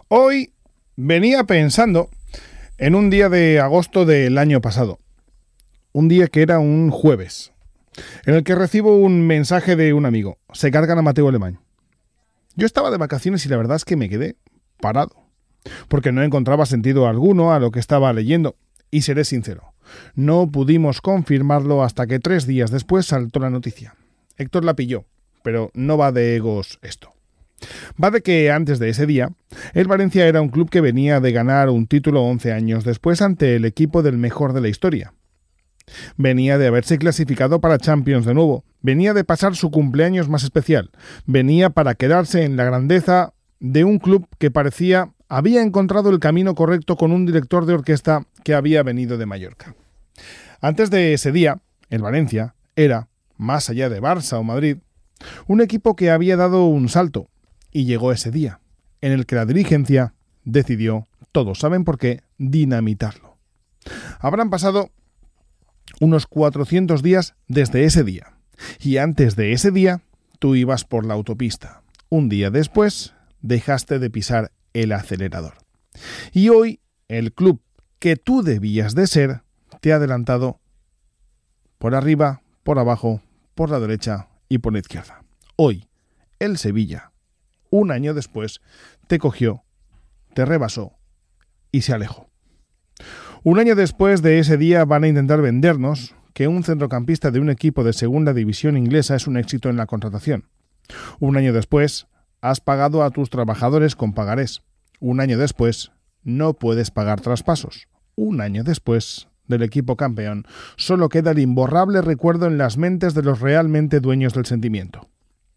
Hoy venía pensando en un día de agosto del año pasado, un día que era un jueves, en el que recibo un mensaje de un amigo: se cargan a Mateu Alemany. Yo estaba de vacaciones y la verdad es que me quedé parado, porque no encontraba sentido alguno a lo que estaba leyendo, y seré sincero, no pudimos confirmarlo hasta que 3 días después saltó la noticia. Héctor la pilló, pero no va de egos esto. Va de que antes de ese día, el Valencia era un club que venía de ganar un título 11 años después ante el equipo del mejor de la historia. Venía de haberse clasificado para Champions de nuevo, venía de pasar su cumpleaños más especial, venía para quedarse en la grandeza de un club que parecía había encontrado el camino correcto con un director de orquesta que había venido de Mallorca. Antes de ese día, el Valencia era, más allá de Barça o Madrid, un equipo que había dado un salto. Y llegó ese día, en el que la dirigencia decidió, todos saben por qué, dinamitarlo. Habrán pasado unos 400 días desde ese día. Y antes de ese día, tú ibas por la autopista. Un día después, dejaste de pisar el acelerador. Y hoy, el club que tú debías de ser, te ha adelantado por arriba, por abajo, por la derecha y por la izquierda. Hoy, el Sevilla, un año después, te cogió, te rebasó y se alejó. Un año después de ese día van a intentar vendernos que un centrocampista de un equipo de segunda división inglesa es un éxito en la contratación. Un año después, has pagado a tus trabajadores con pagarés. Un año después, no puedes pagar traspasos. Un año después del equipo campeón, solo queda el imborrable recuerdo en las mentes de los realmente dueños del sentimiento.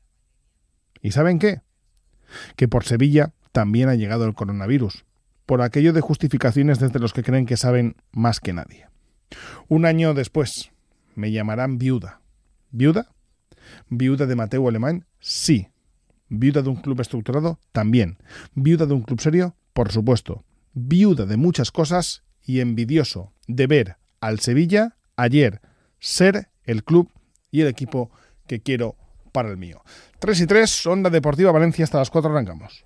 ¿Y saben qué? Que por Sevilla también ha llegado el coronavirus, por aquello de justificaciones desde los que creen que saben más que nadie. Un año después, me llamarán viuda. ¿Viuda? ¿Viuda de Mateu Alemany? Sí. ¿Viuda de un club estructurado? También. ¿Viuda de un club serio? Por supuesto. Viuda de muchas cosas y envidioso de ver al Sevilla ayer ser el club y el equipo que quiero para el mío. 3:03, Onda Deportiva Valencia, hasta las 4 arrancamos.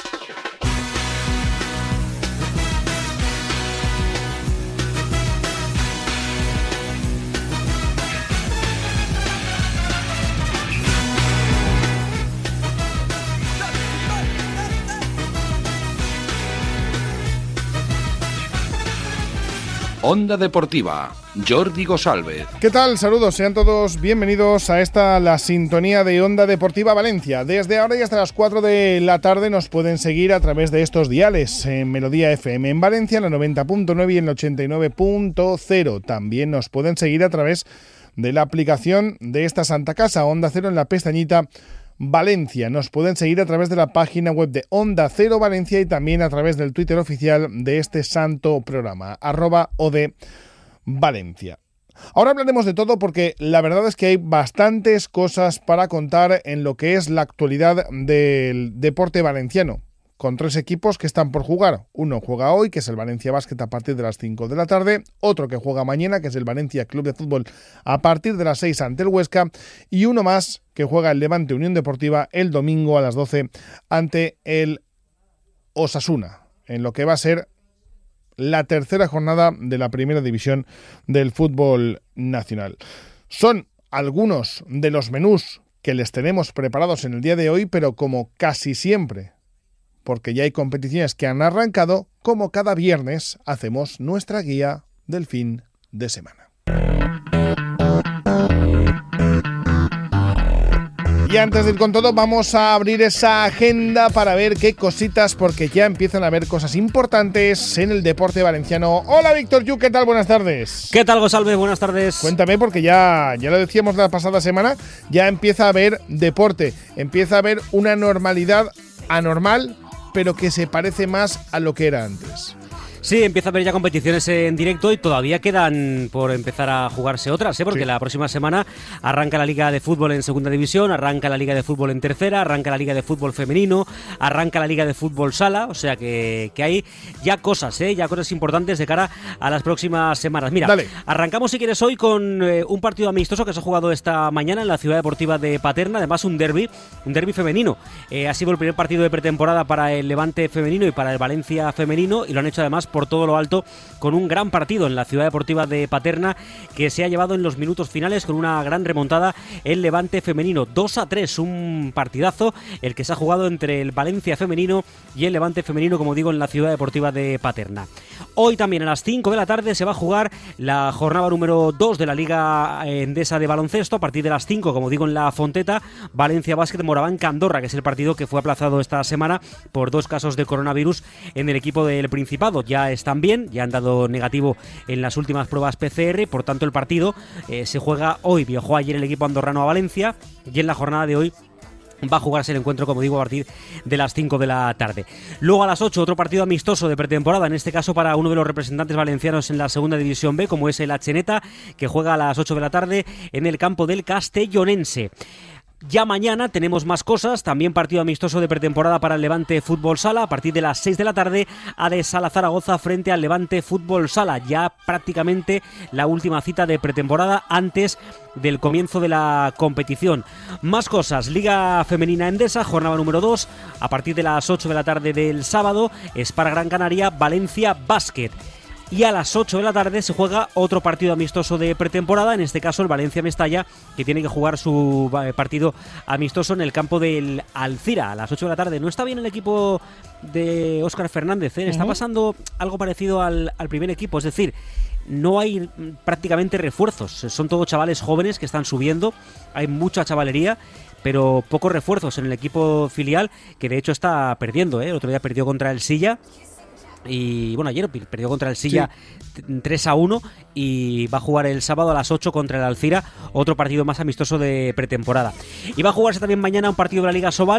Onda Deportiva, Jordi Gosálvez. ¿Qué tal? Saludos, sean todos bienvenidos a esta, la sintonía de Onda Deportiva Valencia. Desde ahora y hasta las 4 de la tarde nos pueden seguir a través de estos diales, en Melodía FM en Valencia, en la 90.9 y en la 89.0. También nos pueden seguir a través de la aplicación de esta Santa Casa, Onda Cero, en la pestañita Valencia. Nos pueden seguir a través de la página web de Onda Cero Valencia y también a través del Twitter oficial de este santo programa, @ODValencia. Ahora hablaremos de todo porque la verdad es que hay bastantes cosas para contar en lo que es la actualidad del deporte valenciano, con 3 equipos que están por jugar. Uno juega hoy, que es el Valencia Basket, a partir de las 5 de la tarde. Otro que juega mañana, que es el Valencia Club de Fútbol, a partir de las 6 ante el Huesca. Y uno más, que juega el Levante Unión Deportiva el domingo a las 12 ante el Osasuna, en lo que va a ser la tercera jornada de la primera división del fútbol nacional. Son algunos de los menús que les tenemos preparados en el día de hoy, pero como casi siempre, porque ya hay competiciones que han arrancado, como cada viernes hacemos nuestra guía del fin de semana. Y antes de ir con todo, vamos a abrir esa agenda para ver qué cositas, porque ya empiezan a haber cosas importantes en el deporte valenciano. Hola Víctor Yu, ¿qué tal? Buenas tardes. ¿Qué tal, González? Buenas tardes. Cuéntame, porque ya lo decíamos la pasada semana, ya empieza a haber deporte, empieza a haber una normalidad anormal, pero que se parece más a lo que era antes. Sí, empieza a haber ya competiciones en directo y todavía quedan por empezar a jugarse otras, porque la próxima semana arranca la Liga de Fútbol en Segunda División, arranca la Liga de Fútbol en Tercera, arranca la Liga de Fútbol Femenino, arranca la Liga de Fútbol Sala, o sea que hay ya cosas, ya cosas importantes de cara a las próximas semanas. Mira, Dale. Arrancamos si quieres hoy con un partido amistoso que se ha jugado esta mañana en la Ciudad Deportiva de Paterna, además un derbi femenino. Ha sido el primer partido de pretemporada para el Levante femenino y para el Valencia femenino, y lo han hecho además por todo lo alto con un gran partido en la Ciudad Deportiva de Paterna que se ha llevado en los minutos finales con una gran remontada el Levante femenino. 2-3, un partidazo el que se ha jugado entre el Valencia femenino y el Levante femenino, como digo, en la Ciudad Deportiva de Paterna. Hoy también a las 5 de la tarde se va a jugar la jornada número 2 de la Liga Endesa de baloncesto. A partir de las 5, como digo, en la Fonteta, Valencia Basket Moraván Andorra, que es el partido que fue aplazado esta semana por 2 casos de coronavirus en el equipo del Principado. Ya están bien, ya han dado negativo en las últimas pruebas PCR, por tanto el partido se juega hoy. Viajó ayer el equipo andorrano a Valencia y en la jornada de hoy va a jugarse el encuentro, como digo, a partir de las 5 de la tarde. Luego a las 8, otro partido amistoso de pretemporada, en este caso para uno de los representantes valencianos en la Segunda División B, como es el Acheneta, que juega a las 8 de la tarde en el campo del Castellonense. Ya mañana tenemos más cosas, también partido amistoso de pretemporada para el Levante Fútbol Sala, a partir de las 6 de la tarde, ADES Sala Zaragoza frente al Levante Fútbol Sala, ya prácticamente la última cita de pretemporada antes del comienzo de la competición. Más cosas, Liga Femenina Endesa, jornada número 2, a partir de las 8 de la tarde del sábado, Spar Gran Canaria, Valencia Basket. Y a las 8 de la tarde se juega otro partido amistoso de pretemporada, en este caso el Valencia-Mestalla, que tiene que jugar su partido amistoso en el campo del Alcira a las 8 de la tarde. No está bien el equipo de Óscar Fernández, está pasando algo parecido al primer equipo, es decir, no hay prácticamente refuerzos, son todos chavales jóvenes que están subiendo, hay mucha chavalería, pero pocos refuerzos en el equipo filial, que de hecho está perdiendo, el otro día perdió contra el Silla. Y bueno, ayer perdió contra el Silla 3-1 y va a jugar el sábado a las 8 contra el Alcira, otro partido más amistoso de pretemporada. Y va a jugarse también mañana un partido de la Liga Sobal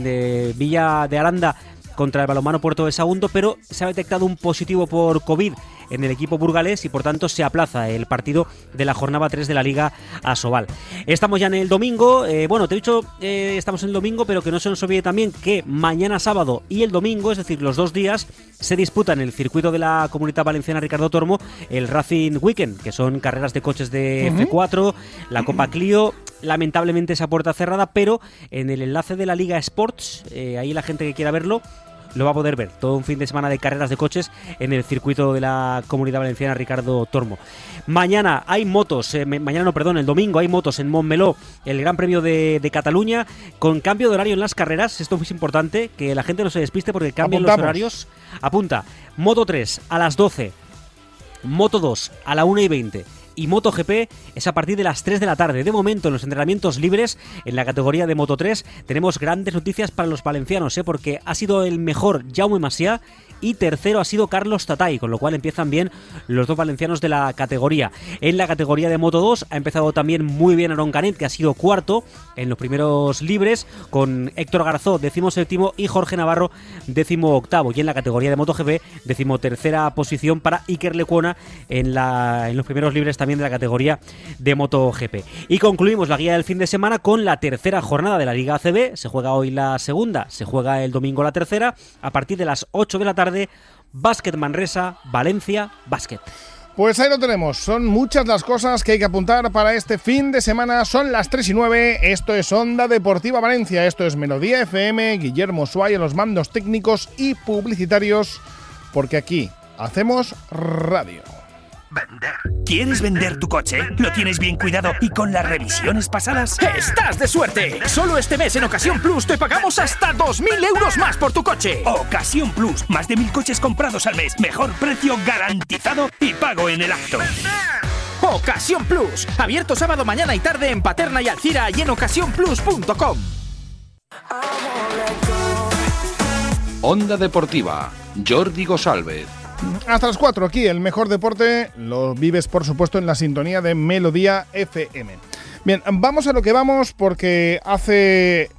en Villa de Aranda contra el Balonmano Puerto de Sagunto, pero se ha detectado un positivo por COVID en el equipo burgalés y por tanto se aplaza el partido de la jornada 3 de la Liga Asobal. Estamos ya en el domingo, te he dicho estamos en el domingo, pero que no se nos olvide también que mañana sábado y el domingo, es decir, los 2 días, se disputa en el circuito de la Comunidad Valenciana Ricardo Tormo el Racing Weekend, que son carreras de coches de F4, la Copa Clio. Lamentablemente esa puerta cerrada, pero en el enlace de la Liga Sports, ahí la gente que quiera verlo lo va a poder ver, todo un fin de semana de carreras de coches en el circuito de la Comunidad Valenciana Ricardo Tormo. Mañana hay motos, el domingo hay motos en Montmeló, el Gran Premio de Cataluña, con cambio de horario en las carreras. Esto es muy importante, que la gente no se despiste porque cambian los horarios. Apunta, Moto 3 a las 12, Moto 2 a la 1:20 y MotoGP es a partir de las 3 de la tarde. De momento, en los entrenamientos libres, en la categoría de Moto 3, tenemos grandes noticias para los valencianos, porque ha sido el mejor Jaume Masia y tercero ha sido Carlos Tatay, con lo cual empiezan bien los 2 valencianos de la categoría. En la categoría de Moto 2 ha empezado también muy bien Aron Canet, que ha sido cuarto en los primeros libres, con Héctor Garzó, 17º, y Jorge Navarro, 18º. Y en la categoría de MotoGP, 13ª posición para Iker Lecuona en los primeros libres también de la categoría de MotoGP. Y concluimos la guía del fin de semana con la tercera jornada de la Liga ACB. Se juega hoy la segunda, se juega el domingo la tercera, a partir de las 8 de la tarde, Básquet Manresa, Valencia Básquet. Pues ahí lo tenemos, son muchas las cosas que hay que apuntar para este fin de semana. Son las 3:09, esto es Onda Deportiva Valencia, esto es Melodía FM, Guillermo Suárez en los mandos técnicos y publicitarios, porque aquí hacemos radio. Vender. ¿Quieres vender tu coche? ¿Lo tienes bien cuidado y con las revisiones pasadas? ¡Estás de suerte! Solo este mes en Ocasión Plus te pagamos hasta 2.000 euros más por tu coche. Ocasión Plus, más de 1.000 coches comprados al mes, mejor precio garantizado y pago en el acto. Ocasión Plus, abierto sábado, mañana y tarde en Paterna y Alcira y en ocasiónplus.com. Onda Deportiva, Jordi Gosalvez. Hasta las 4 aquí, el mejor deporte lo vives, por supuesto, en la sintonía de Melodía FM. Bien, vamos a lo que vamos, porque hace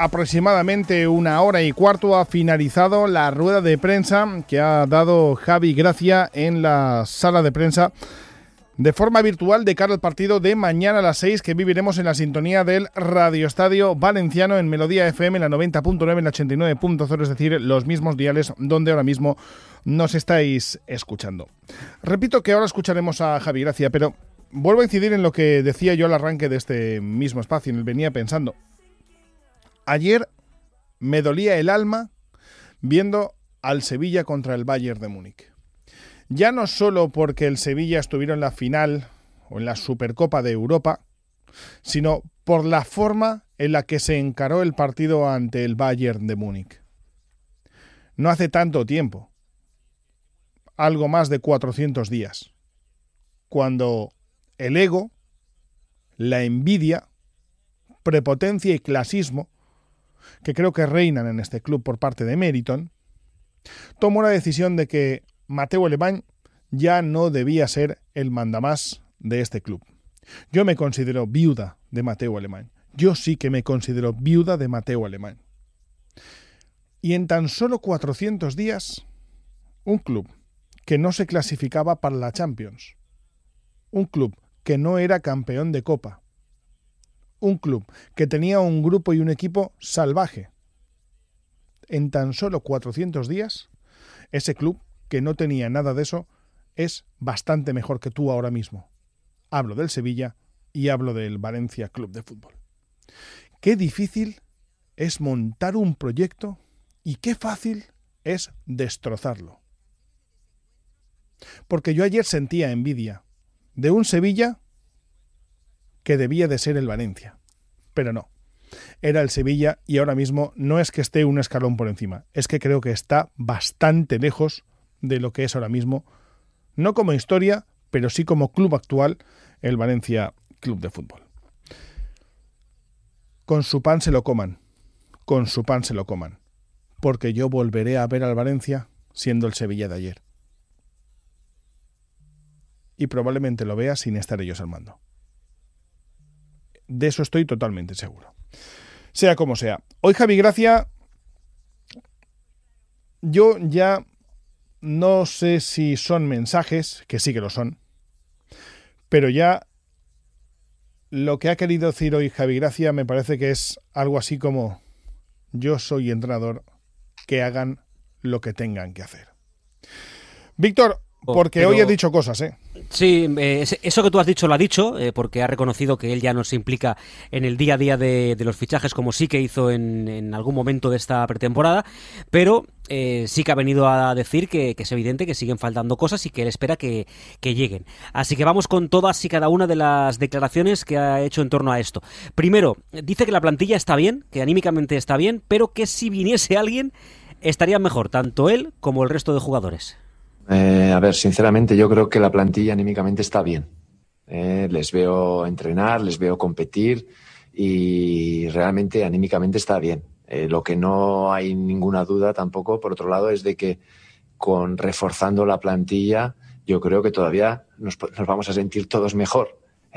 aproximadamente 1h15 ha finalizado la rueda de prensa que ha dado Javi Gracia en la sala de prensa de forma virtual de cara al partido de mañana a las 6, que viviremos en la sintonía del Radio Estadio Valenciano en Melodía FM, en la 90.9, en la 89.0, es decir, los mismos diales donde ahora mismo nos estáis escuchando. Repito que ahora escucharemos a Javi Gracia, pero vuelvo a incidir en lo que decía yo al arranque de este mismo espacio, en el venía pensando. Ayer me dolía el alma viendo al Sevilla contra el Bayern de Múnich. Ya no solo porque el Sevilla estuviera en la final o en la Supercopa de Europa, sino por la forma en la que se encaró el partido ante el Bayern de Múnich. No hace tanto tiempo, algo más de 400 días, cuando el ego, la envidia, prepotencia y clasismo, que creo que reinan en este club por parte de Meriton, tomó la decisión de que Mateu Alemany ya no debía ser el mandamás de este club. Yo me considero viuda de Mateu Alemany. Yo sí que me considero viuda de Mateu Alemany. Y en tan solo 400 días, un club que no se clasificaba para la Champions, un club que no era campeón de Copa, un club que tenía un grupo y un equipo salvaje, en tan solo 400 días, ese club que no tenía nada de eso, es bastante mejor que tú ahora mismo. Hablo del Sevilla y hablo del Valencia Club de Fútbol. Qué difícil es montar un proyecto y qué fácil es destrozarlo. Porque yo ayer sentía envidia de un Sevilla que debía de ser el Valencia, pero no. Era el Sevilla y ahora mismo no es que esté un escalón por encima, es que creo que está bastante lejos de lo que es ahora mismo, no como historia, pero sí como club actual, el Valencia Club de Fútbol. Con su pan se lo coman, con su pan se lo coman, porque yo volveré a ver al Valencia siendo el Sevilla de ayer. Y probablemente lo vea sin estar ellos al mando. De eso estoy totalmente seguro. Sea como sea. Hoy Javi Gracia, yo ya no sé si son mensajes, que sí que lo son, pero ya lo que ha querido decir hoy Javi Gracia me parece que es algo así como: yo soy entrenador, que hagan lo que tengan que hacer. Víctor, porque hoy he dicho cosas, ¿eh? Sí, eso que tú has dicho lo ha dicho, porque ha reconocido que él ya no se implica en el día a día de los fichajes como sí que hizo en algún momento de esta pretemporada, pero sí que ha venido a decir que es evidente que siguen faltando cosas y que él espera que lleguen. Así que vamos con todas y cada una de las declaraciones que ha hecho en torno a esto. Primero, dice que la plantilla está bien, que anímicamente está bien, pero que si viniese alguien estaría mejor, tanto él como el resto de jugadores. A ver, sinceramente yo creo que la plantilla anímicamente está bien. Les veo entrenar, les veo competir y realmente anímicamente está bien. Lo que no hay ninguna duda tampoco, por otro lado, es de que con reforzando la plantilla yo creo que todavía nos vamos a sentir todos mejor,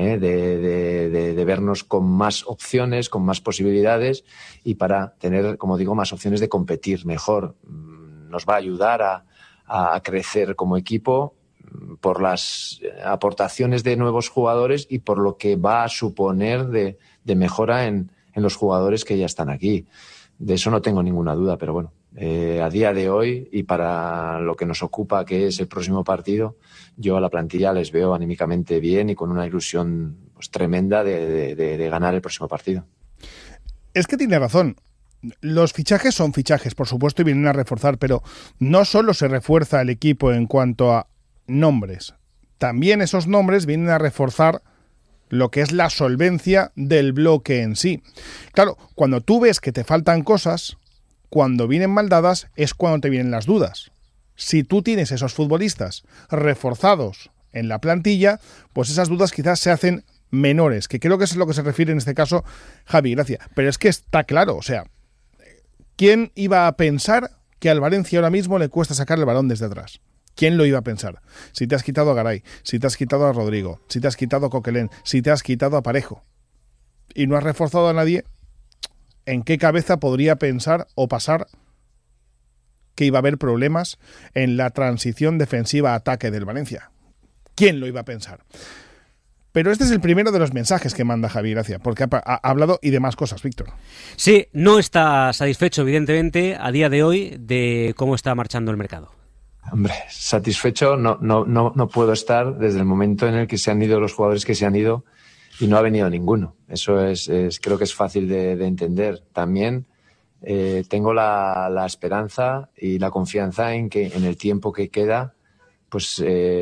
de vernos con más opciones, con más posibilidades y para tener, como digo, más opciones de competir mejor. Nos va a ayudar a crecer como equipo por las aportaciones de nuevos jugadores y por lo que va a suponer de mejora en los jugadores que ya están aquí. De eso no tengo ninguna duda, pero bueno, a día de hoy y para lo que nos ocupa, que es el próximo partido, yo a la plantilla les veo anímicamente bien y con una ilusión pues tremenda de ganar el próximo partido. Es que tiene razón. Los fichajes son fichajes, por supuesto, y vienen a reforzar, pero no solo se refuerza el equipo en cuanto a nombres, también esos nombres vienen a reforzar lo que es la solvencia del bloque en sí. Claro, cuando tú ves que te faltan cosas, cuando vienen mal dadas, es cuando te vienen las dudas. Si tú tienes esos futbolistas reforzados en la plantilla, pues esas dudas quizás se hacen menores, que creo que eso es lo que se refiere en este caso Javi Gracia. Pero es que está claro, o sea, ¿quién iba a pensar que al Valencia ahora mismo le cuesta sacar el balón desde atrás? ¿Quién lo iba a pensar? Si te has quitado a Garay, si te has quitado a Rodrigo, si te has quitado a Coquelin, si te has quitado a Parejo y no has reforzado a nadie, ¿en qué cabeza podría pensar o pasar que iba a haber problemas en la transición defensiva-ataque del Valencia? ¿Quién lo iba a pensar? Pero este es el primero de los mensajes que manda Javi Gracia, porque ha hablado y de más cosas, Víctor. Sí, no está satisfecho, evidentemente, a día de hoy, de cómo está marchando el mercado. Hombre, satisfecho no puedo estar desde el momento en el que se han ido los jugadores que se han ido y no ha venido ninguno. Eso creo que es fácil de entender. También tengo la esperanza y la confianza en que en el tiempo que queda pues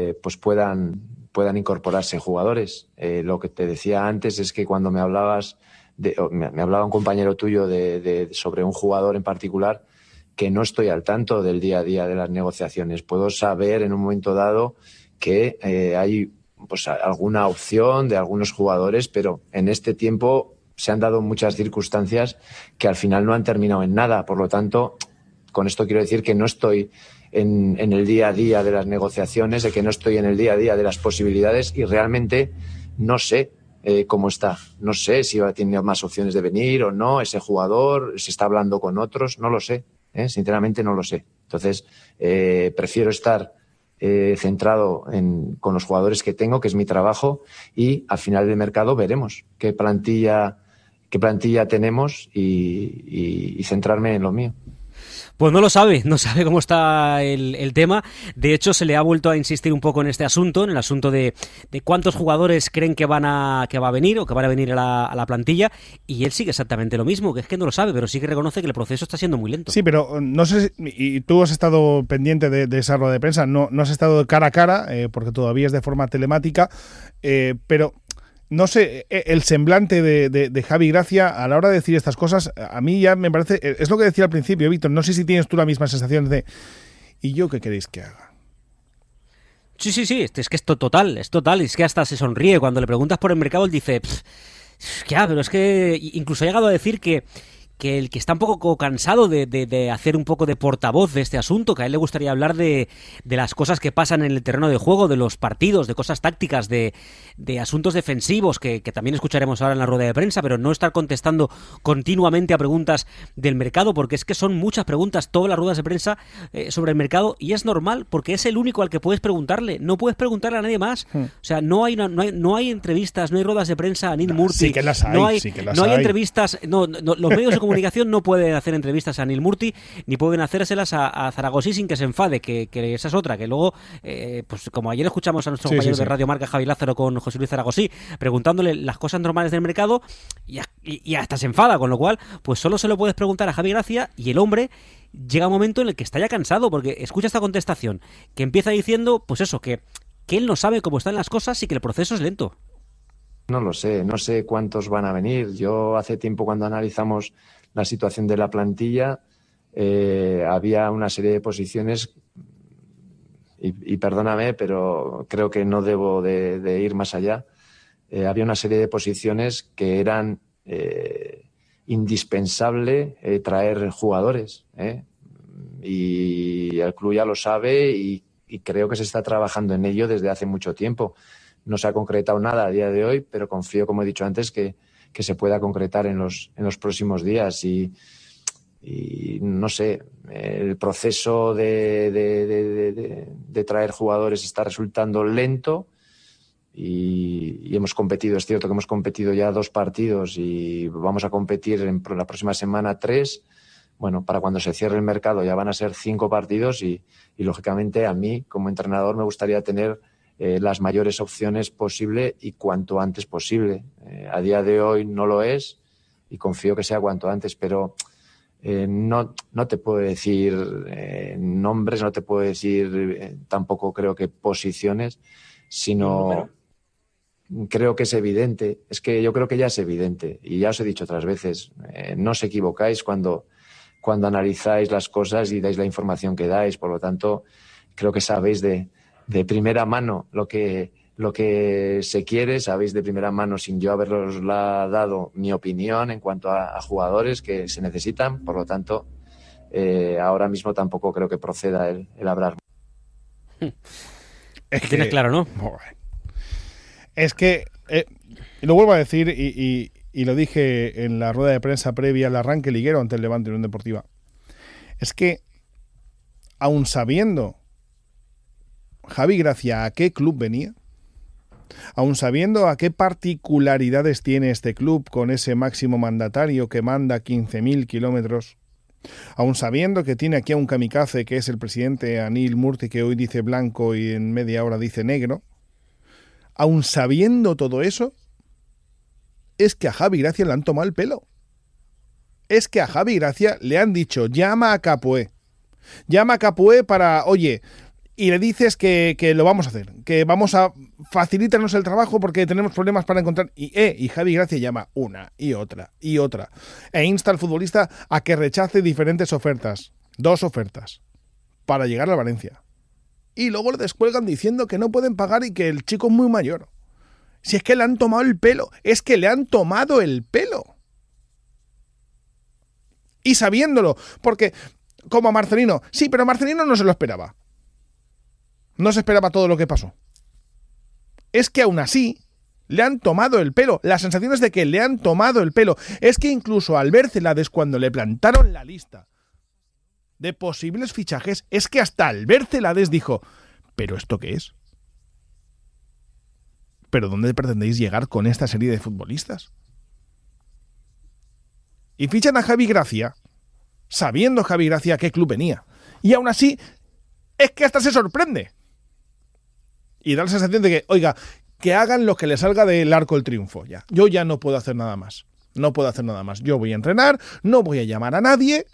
puedan incorporarse jugadores. Lo que te decía antes es que cuando me hablabas me hablaba un compañero tuyo sobre un jugador en particular, que no estoy al tanto del día a día de las negociaciones. Puedo saber en un momento dado que hay pues alguna opción de algunos jugadores, pero en este tiempo se han dado muchas circunstancias que al final no han terminado en nada. Por lo tanto, con esto quiero decir que no estoy en el día a día de las negociaciones, de que no estoy en el día a día de las posibilidades y realmente no sé cómo está. No sé si va a tener más opciones de venir o no ese jugador, se está hablando con otros, no lo sé. Sinceramente no lo sé. Entonces, prefiero estar centrado con los jugadores que tengo, que es mi trabajo, y al final del mercado veremos qué plantilla tenemos y centrarme en lo mío. Pues no sabe cómo está el tema. De hecho, se le ha vuelto a insistir un poco en este asunto, en el asunto de cuántos jugadores creen que va a venir o que van a venir a la plantilla, y él sigue exactamente lo mismo, que es que no lo sabe, pero sí que reconoce que el proceso está siendo muy lento. Sí, pero no sé, y tú has estado pendiente de esa rueda de prensa, no has estado cara a cara, porque todavía es de forma telemática, pero no sé, el semblante de Javi Gracia a la hora de decir estas cosas, a mí ya me parece, es lo que decía al principio, Víctor, no sé si tienes tú la misma sensación de ¿y yo qué queréis que haga? Sí, es que es total, y es que hasta se sonríe cuando le preguntas por el mercado. Él dice, ya, pero es que incluso ha llegado a decir que el que está un poco cansado de hacer un poco de portavoz de este asunto, que a él le gustaría hablar de las cosas que pasan en el terreno de juego, de los partidos, de cosas tácticas, de asuntos defensivos, que también escucharemos ahora en la rueda de prensa, pero no estar contestando continuamente a preguntas del mercado, porque es que son muchas preguntas, todas las ruedas de prensa sobre el mercado, y es normal, porque es el único al que puedes preguntarle, no puedes preguntarle a nadie más. O sea, no hay entrevistas, no hay ruedas de prensa a Neil Murty, sí que las hay, no hay entrevistas, los medios de comunicación no pueden hacer entrevistas a Neil Murty, ni pueden hacérselas a Zaragosí sin que se enfade, que esa es otra, que luego, pues como ayer escuchamos a nuestro compañero de Radio Marca, Javi Lázaro, con José Luis Zaragosí, preguntándole las cosas normales del mercado, y hasta se enfada, con lo cual, pues solo se lo puedes preguntar a Javi Gracia, y el hombre llega un momento en el que está ya cansado, porque escucha esta contestación, que empieza diciendo, pues eso, que él no sabe cómo están las cosas y que el proceso es lento. No lo sé, no sé cuántos van a venir. Yo hace tiempo, cuando analizamos la situación de la plantilla, había una serie de posiciones, y perdóname, pero creo que no debo de ir más allá. Había una serie de posiciones que eran indispensable traer jugadores, y el club ya lo sabe y creo que se está trabajando en ello desde hace mucho tiempo. No se ha concretado nada a día de hoy, pero confío, como he dicho antes, que se pueda concretar en los próximos días. Y no sé, el proceso de traer jugadores está resultando lento y hemos competido, es cierto que hemos competido ya 2 partidos y vamos a competir en la próxima semana 3. Bueno, para cuando se cierre el mercado ya van a ser 5 partidos y lógicamente a mí, como entrenador, me gustaría tener las mayores opciones posible y cuanto antes posible. A día de hoy no lo es y confío que sea cuanto antes, pero no te puedo decir nombres, no te puedo decir tampoco creo que posiciones, sino creo que es evidente. Es que yo creo que ya es evidente y ya os he dicho otras veces, no os equivocáis cuando analizáis las cosas y dais la información que dais. Por lo tanto, creo que sabéis de primera mano lo que se quiere, sabéis de primera mano, sin yo haberos dado mi opinión en cuanto a jugadores que se necesitan. Por lo tanto, ahora mismo tampoco creo que proceda el hablar. Es que tienes claro, ¿no? Es que, lo vuelvo a decir y y lo dije en la rueda de prensa previa al arranque liguero ante el Levante Unión Deportiva, es que, aun sabiendo Javi Gracia a qué club venía, aun sabiendo a qué particularidades tiene este club con ese máximo mandatario que manda 15.000 kilómetros, aun sabiendo que tiene aquí a un kamikaze que es el presidente Anil Murti, que hoy dice blanco y en media hora dice negro, aun sabiendo todo eso, es que a Javi Gracia le han tomado el pelo. Es que a Javi Gracia le han dicho, llama a Capoue para, oye, y le dices que lo vamos a hacer, que vamos a facilitarnos el trabajo porque tenemos problemas para encontrar, y Javi Gracia llama una y otra, e insta al futbolista a que rechace diferentes ofertas, 2 ofertas, para llegar a Valencia. Y luego le descuelgan diciendo que no pueden pagar y que el chico es muy mayor. Si es que le han tomado el pelo, es que le han tomado el pelo. Y sabiéndolo, porque como a Marcelino, sí, pero Marcelino no se lo esperaba. No se esperaba todo lo que pasó. Es que aún así le han tomado el pelo. La sensación es de que le han tomado el pelo. Es que incluso Albert Celades, cuando le plantaron la lista de posibles fichajes, es que hasta Albert Celades dijo, ¿pero esto qué es? ¿Pero dónde pretendéis llegar con esta serie de futbolistas? Y fichan a Javi Gracia, sabiendo Javi Gracia a qué club venía. Y aún así, es que hasta se sorprende. Y da la sensación de que, oiga, que hagan lo que les salga del arco del triunfo. Ya. Yo ya no puedo hacer nada más. Yo voy a entrenar, no voy a llamar a nadie.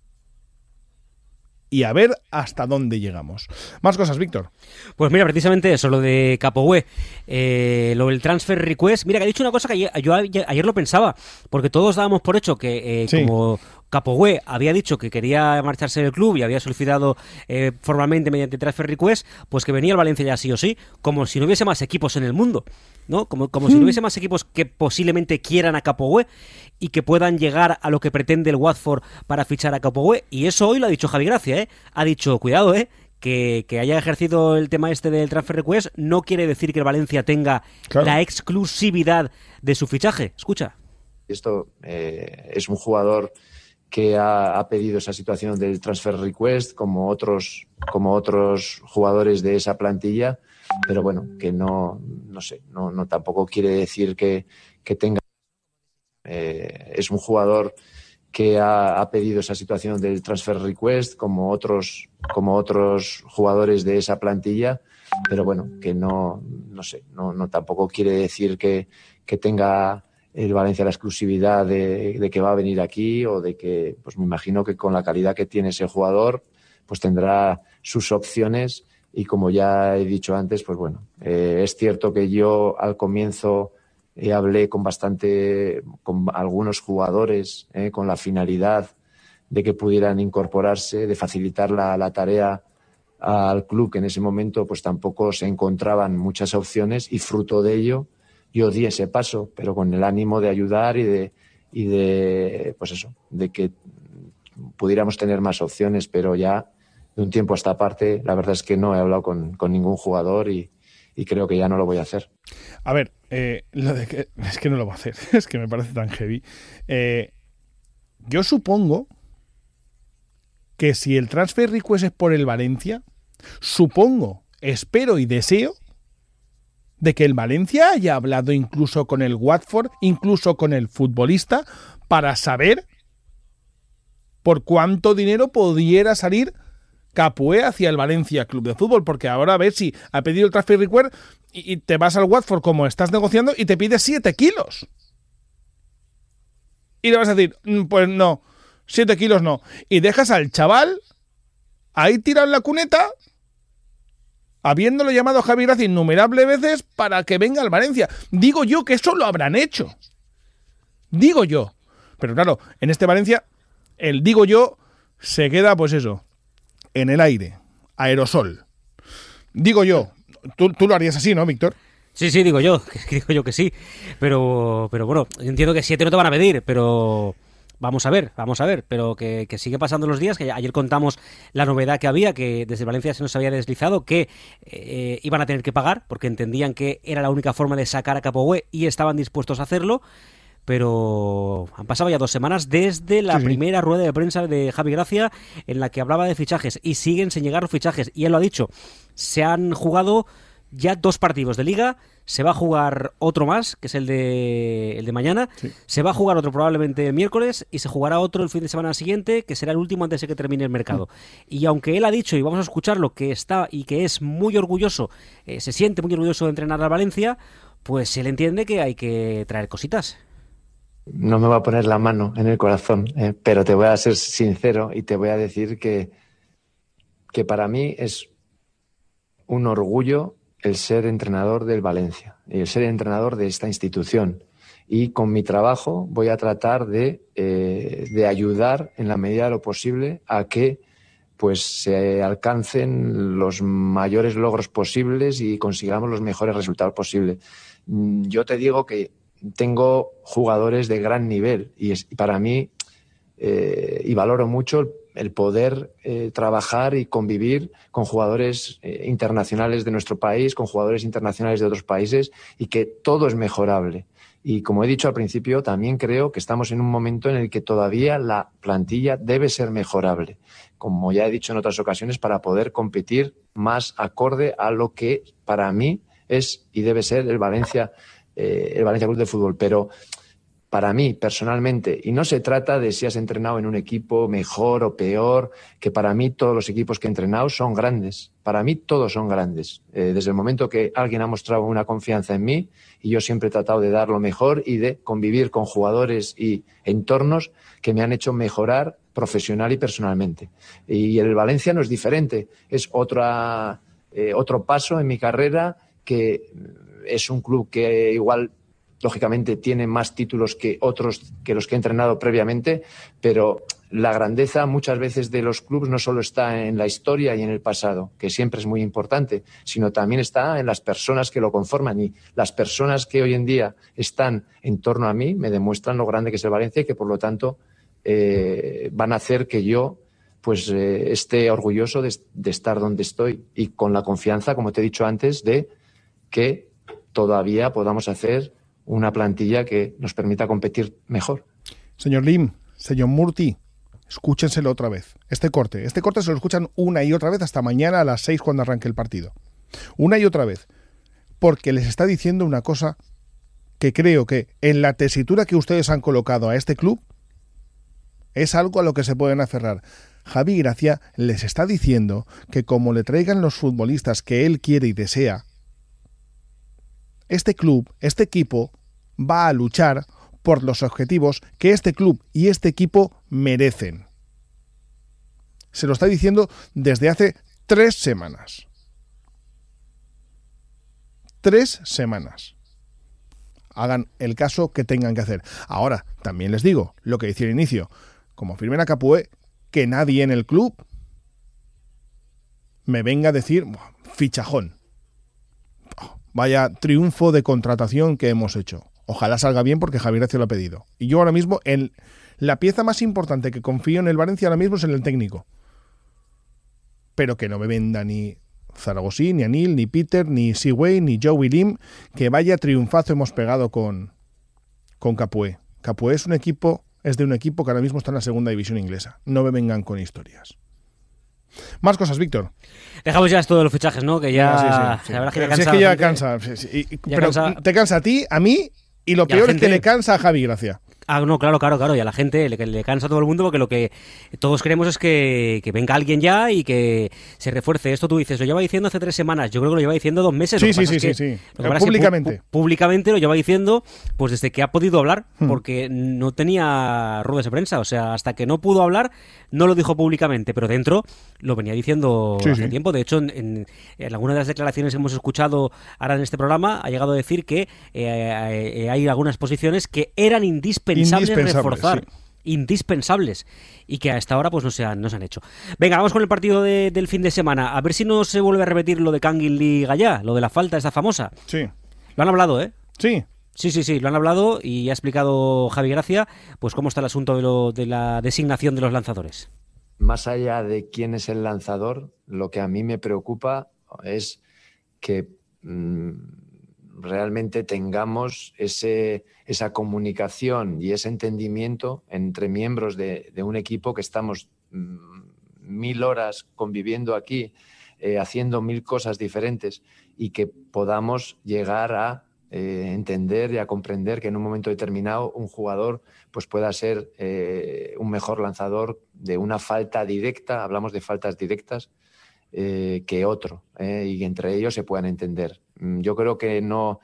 Y a ver hasta dónde llegamos. Más cosas, Víctor. Pues mira, precisamente eso, lo de Capoue, lo del transfer request. Mira, que ha dicho una cosa que yo ayer lo pensaba, porque todos dábamos por hecho que sí. Como Capoue había dicho que quería marcharse del club y había solicitado formalmente mediante transfer request, pues que venía al Valencia ya sí o sí, como si no hubiese más equipos en el mundo, ¿no? Como si no hubiese más equipos que posiblemente quieran a Capoue y que puedan llegar a lo que pretende el Watford para fichar a Capoue. Y eso hoy lo ha dicho Javi Gracia, ha dicho, cuidado, que haya ejercido el tema este del transfer request no quiere decir que el Valencia tenga la exclusividad de su fichaje. Escucha. Esto es un jugador que ha pedido esa situación del transfer request como otros jugadores de esa plantilla, pero bueno, que no sé, no tampoco quiere decir que tenga. Es un jugador que ha pedido esa situación del transfer request como otros jugadores de esa plantilla, pero bueno, que no sé, no tampoco quiere decir que tenga el Valencia la exclusividad de que va a venir aquí, o de que, pues me imagino que con la calidad que tiene ese jugador, pues tendrá sus opciones. Y como ya he dicho antes, pues bueno, es cierto que yo al comienzo hablé con algunos jugadores con la finalidad de que pudieran incorporarse, de facilitar la tarea al club, que en ese momento pues tampoco se encontraban muchas opciones, y fruto de ello yo di ese paso, pero con el ánimo de ayudar y de pues eso, de que pudiéramos tener más opciones. Pero ya de un tiempo a esta parte, la verdad es que no he hablado con ningún jugador y creo que ya no lo voy a hacer. A ver, es que no lo voy a hacer, es que me parece tan heavy. Yo supongo que si el transfer request es por el Valencia, espero y deseo de que el Valencia haya hablado incluso con el Watford, incluso con el futbolista, para saber por cuánto dinero pudiera salir Capoue hacia el Valencia Club de Fútbol, porque ahora a ver si ha pedido el transfer request y te vas al Watford como estás negociando y te pide 7 kilos. Y le vas a decir, pues no, 7 kilos no. Y dejas al chaval ahí tirado en la cuneta, habiéndolo llamado a Javi Gracia innumerables veces para que venga al Valencia. Digo yo que eso lo habrán hecho. Digo yo. Pero claro, en este Valencia, el digo yo se queda, pues eso, en el aire, aerosol. Digo yo. Tú lo harías así, ¿no, Víctor? Sí, digo yo que sí. Pero bueno, entiendo que 7 no te van a pedir, pero vamos a ver, pero que sigue pasando los días, que ayer contamos la novedad que había, que desde Valencia se nos había deslizado, que iban a tener que pagar, porque entendían que era la única forma de sacar a Capoue y estaban dispuestos a hacerlo, pero han pasado ya 2 semanas desde la primera rueda de prensa de Javi Gracia en la que hablaba de fichajes y siguen sin llegar los fichajes. Y él lo ha dicho, se han jugado ya 2 partidos de Liga, se va a jugar otro más, que es el de mañana, se va a jugar otro probablemente el miércoles y se jugará otro el fin de semana siguiente, que será el último antes de que termine el mercado. Y aunque él ha dicho, y vamos a escucharlo, que está y que es muy orgulloso, se siente muy orgulloso de entrenar al Valencia, pues él entiende que hay que traer cositas. No me voy a poner la mano en el corazón, pero te voy a ser sincero y te voy a decir que para mí es un orgullo el ser entrenador del Valencia y el ser entrenador de esta institución. Y con mi trabajo voy a tratar de ayudar en la medida de lo posible a que pues se alcancen los mayores logros posibles y consigamos los mejores resultados posibles. Yo te digo que tengo jugadores de gran nivel y para mí, y valoro mucho el poder trabajar y convivir con jugadores internacionales de nuestro país, con jugadores internacionales de otros países y que todo es mejorable. Y como he dicho al principio, también creo que estamos en un momento en el que todavía la plantilla debe ser mejorable, como ya he dicho en otras ocasiones, para poder competir más acorde a lo que para mí es y debe ser el Valencia Club de Fútbol. Pero para mí, personalmente, y no se trata de si has entrenado en un equipo mejor o peor, que para mí todos los equipos que he entrenado son grandes. Para mí todos son grandes. Desde el momento que alguien ha mostrado una confianza en mí, y yo siempre he tratado de dar lo mejor y de convivir con jugadores y entornos que me han hecho mejorar profesional y personalmente. Y el Valencia no es diferente. Es otro paso en mi carrera, que es un club que igual lógicamente tiene más títulos que otros que los que he entrenado previamente, pero la grandeza muchas veces de los clubes no solo está en la historia y en el pasado, que siempre es muy importante, sino también está en las personas que lo conforman, y las personas que hoy en día están en torno a mí me demuestran lo grande que es el Valencia y que por lo tanto van a hacer que yo pues esté orgulloso de estar donde estoy y con la confianza, como te he dicho antes, de que todavía podamos hacer una plantilla que nos permita competir mejor. Señor Lim, señor Murti, escúchenselo otra vez. Este corte se lo escuchan una y otra vez hasta mañana a las 6 cuando arranque el partido. Una y otra vez. Porque les está diciendo una cosa que creo que en la tesitura que ustedes han colocado a este club es algo a lo que se pueden aferrar. Javi Gracia les está diciendo que como le traigan los futbolistas que él quiere y desea, este club, este equipo, va a luchar por los objetivos que este club y este equipo merecen. Se lo está diciendo desde hace 3 semanas. 3 semanas. Hagan el caso que tengan que hacer. Ahora, también les digo, lo que decía al inicio, como firmen a Capué, que nadie en el club me venga a decir, fichajón. Vaya triunfo de contratación que hemos hecho. Ojalá salga bien porque Javi Gracia lo ha pedido. Y yo ahora mismo, la pieza más importante que confío en el Valencia ahora mismo es en el técnico. Pero que no me venda ni Zaragosí, ni Anil, ni Peter, ni Seaway, ni Joey Lim, que vaya triunfazo hemos pegado con Capué. Capué es de un equipo que ahora mismo está en la segunda división inglesa. No me vengan con historias. Más cosas, Víctor. Dejamos ya esto de los fichajes, ¿no? Que ya... Sí. La verdad que si es que ya cansa. Pero te cansa a ti, a mí, y lo peor es que le cansa a Javi Gracia. Ah, no, claro. Y a la gente le cansa a todo el mundo porque lo que todos queremos es que venga alguien ya y que se refuerce. Esto tú dices, lo lleva diciendo hace 3 semanas. Yo creo que lo lleva diciendo 2 meses. Sí. Públicamente. Públicamente lo lleva diciendo pues desde que ha podido hablar, porque no tenía ruedas de prensa. O sea, hasta que no pudo hablar, no lo dijo públicamente, pero dentro lo venía diciendo hace tiempo. De hecho, en algunas de las declaraciones que hemos escuchado ahora en este programa, ha llegado a decir que hay algunas posiciones que eran indispensables reforzar, indispensables, y que hasta ahora pues no se han hecho. Venga, vamos con el partido del fin de semana, a ver si no se vuelve a repetir lo de Kangin Lee Gallá, lo de la falta esta famosa. Sí. Lo han hablado, ¿eh? Sí. Sí, lo han hablado y ha explicado Javi Gracia pues cómo está el asunto de la designación de los lanzadores. Más allá de quién es el lanzador, lo que a mí me preocupa es que realmente tengamos esa comunicación y ese entendimiento entre miembros de un equipo que estamos 1000 horas conviviendo aquí, haciendo 1000 cosas diferentes, y que podamos llegar a entender y a comprender que en un momento determinado un jugador pues pueda ser un mejor lanzador de una falta directa, hablamos de faltas directas, que otro, y entre ellos se puedan entender. Yo creo que no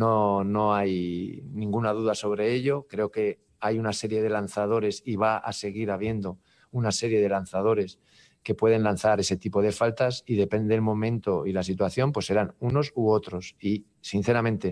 hay ninguna duda sobre ello. Creo que hay una serie de lanzadores y va a seguir habiendo una serie de lanzadores que pueden lanzar ese tipo de faltas, y depende del momento y la situación, pues serán unos u otros. Y sinceramente,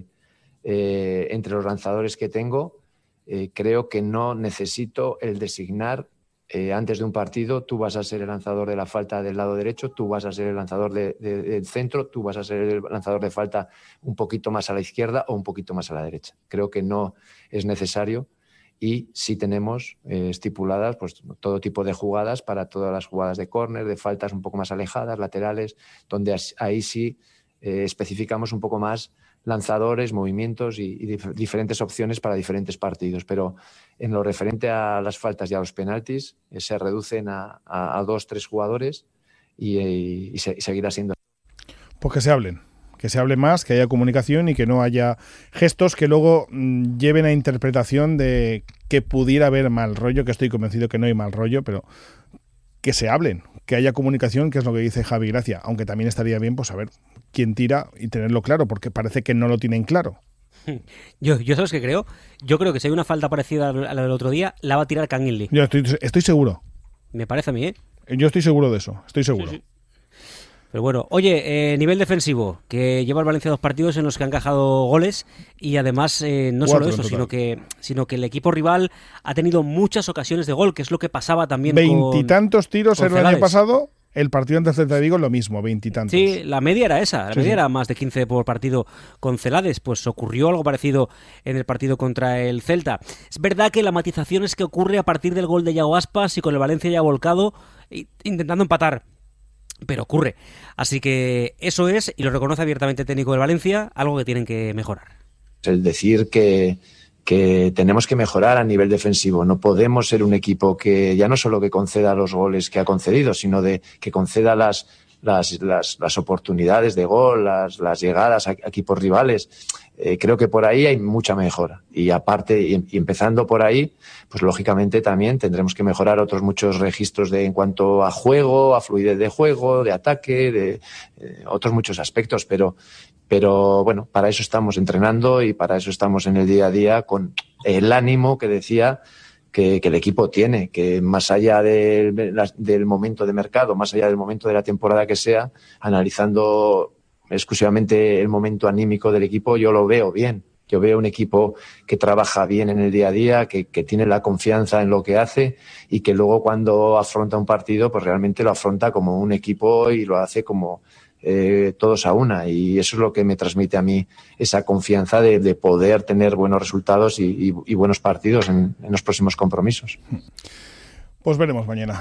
entre los lanzadores que tengo, creo que no necesito el designar antes de un partido: tú vas a ser el lanzador de la falta del lado derecho, tú vas a ser el lanzador del centro, tú vas a ser el lanzador de falta un poquito más a la izquierda o un poquito más a la derecha. Creo que no es necesario, y sí tenemos estipuladas pues todo tipo de jugadas para todas las jugadas de córner, de faltas un poco más alejadas, laterales, donde ahí sí especificamos un poco más lanzadores, movimientos y diferentes opciones para diferentes partidos. Pero en lo referente a las faltas y a los penaltis, se reducen a 2-3 jugadores y seguirá siendo. Pues que se hable más, que haya comunicación y que no haya gestos que luego lleven a interpretación de que pudiera haber mal rollo, que estoy convencido que no hay mal rollo, pero que se hablen, que haya comunicación, que es lo que dice Javi Gracia, aunque también estaría bien pues saber quién tira y tenerlo claro, porque parece que no lo tienen claro. Yo ¿sabes qué creo? Yo creo que si hay una falta parecida a la del otro día, la va a tirar Canguilí. Yo estoy seguro. Me parece a mí, ¿eh? Yo estoy seguro de eso, estoy seguro. Sí. Pero bueno, oye, nivel defensivo, que lleva el Valencia 2 partidos en los que han encajado goles, y además no solo eso, sino que el equipo rival ha tenido muchas ocasiones de gol, que es lo que pasaba también 20 y tantos tiros con en el año pasado. El partido ante Celta de Vigo lo mismo, 20 y tantos. Sí, la media era esa, media era más de 15 por partido con Celades. Pues ocurrió algo parecido en el partido contra el Celta. Es verdad que la matización es que ocurre a partir del gol de Yago Aspas y con el Valencia ya volcado, intentando empatar. Pero ocurre. Así que eso es, y lo reconoce abiertamente el técnico del Valencia, algo que tienen que mejorar. El decir que tenemos que mejorar a nivel defensivo. No podemos ser un equipo que ya no solo que conceda los goles que ha concedido, sino de que conceda las oportunidades de gol, las llegadas a equipos rivales. Creo que por ahí hay mucha mejora. Y aparte, y empezando por ahí, pues lógicamente también tendremos que mejorar otros muchos registros en cuanto a juego, a fluidez de juego, de ataque, de otros muchos aspectos. Pero bueno, para eso estamos entrenando y para eso estamos en el día a día, con el ánimo que decía que el equipo tiene, que más allá del momento de mercado, más allá del momento de la temporada que sea, analizando exclusivamente el momento anímico del equipo, yo lo veo bien. Yo veo un equipo que trabaja bien en el día a día, que tiene la confianza en lo que hace, y que luego cuando afronta un partido, pues realmente lo afronta como un equipo y lo hace como todos a una, y eso es lo que me transmite a mí esa confianza de poder tener buenos resultados y buenos partidos en los próximos compromisos. Pues veremos mañana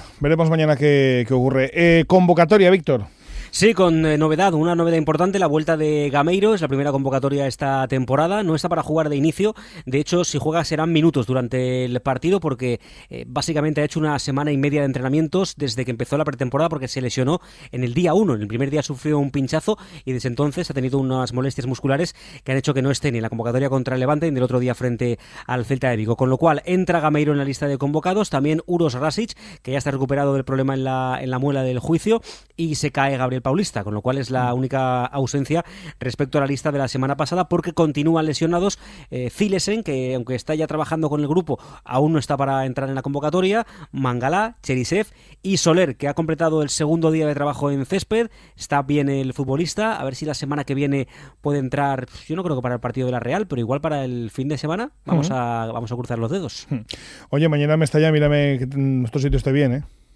qué ocurre. Convocatoria, Víctor. Sí, con novedad, una novedad importante, la vuelta de Gameiro, es la primera convocatoria esta temporada, no está para jugar de inicio, de hecho si juega serán minutos durante el partido, porque básicamente ha hecho una semana y media de entrenamientos desde que empezó la pretemporada, porque se lesionó en el día 1, en el primer día sufrió un pinchazo y desde entonces ha tenido unas molestias musculares que han hecho que no esté ni en la convocatoria contra el Levante ni el otro día frente al Celta de Vigo, con lo cual entra Gameiro en la lista de convocados, también Uros Rasic, que ya está recuperado del problema en la muela del juicio, y se cae Gabriel Paulista, con lo cual es la única ausencia respecto a la lista de la semana pasada, porque continúan lesionados Zilesen, que aunque está ya trabajando con el grupo, aún no está para entrar en la convocatoria, Mangala, Cherisev y Soler, que ha completado el segundo día de trabajo en césped. Está bien el futbolista, a ver si la semana que viene puede entrar, yo no creo que para el partido de la Real, pero igual para el fin de semana. Vamos a cruzar los dedos. Oye, mañana me está ya, mírame que nuestro sitio esté bien, ¿eh?